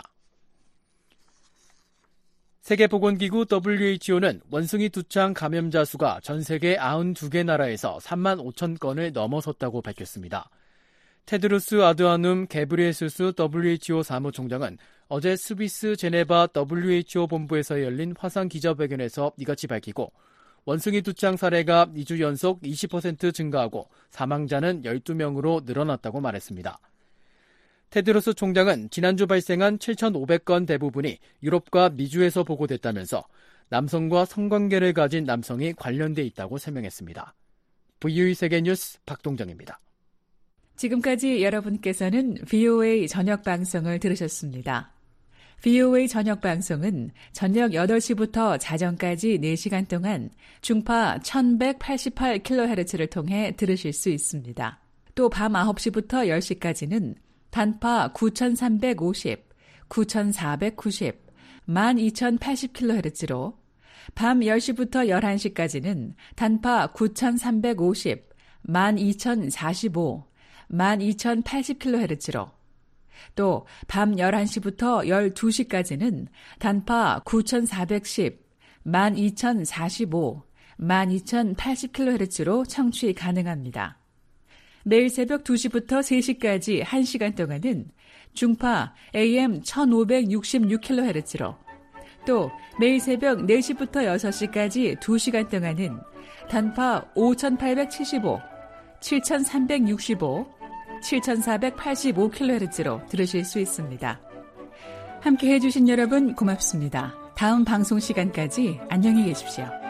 세계보건기구 WHO는 원숭이 두창 감염자 수가 전 세계 92개 나라에서 3만 5천 건을 넘어섰다고 밝혔습니다. 테드로스 아드하눔 게브리에수스 WHO 사무총장은 어제 스위스 제네바 WHO 본부에서 열린 화상 기자회견에서 이같이 밝히고 원숭이 두창 사례가 2주 연속 20% 증가하고 사망자는 12명으로 늘어났다고 말했습니다. 테드로스 총장은 지난주 발생한 7,500건 대부분이 유럽과 미주에서 보고됐다면서 남성과 성관계를 가진 남성이 관련돼 있다고 설명했습니다. VOA 세계뉴스 박동정입니다. 지금까지 여러분께서는 VOA 저녁 방송을 들으셨습니다. VOA 저녁 방송은 저녁 8시부터 자정까지 4시간 동안 중파 1188kHz를 통해 들으실 수 있습니다. 또 밤 9시부터 10시까지는 단파 9350, 9490, 12080kHz로 밤 10시부터 11시까지는 단파 9350, 12045, 12080kHz로 또 밤 11시부터 12시까지는 단파 9410, 12045, 12080kHz로 청취 가능합니다. 매일 새벽 2시부터 3시까지 1시간 동안은 중파 AM 1566kHz로 또 매일 새벽 4시부터 6시까지 2시간 동안은 단파 5875, 7365, 7485kHz로 들으실 수 있습니다. 함께 해주신 여러분 고맙습니다. 다음 방송 시간까지 안녕히 계십시오.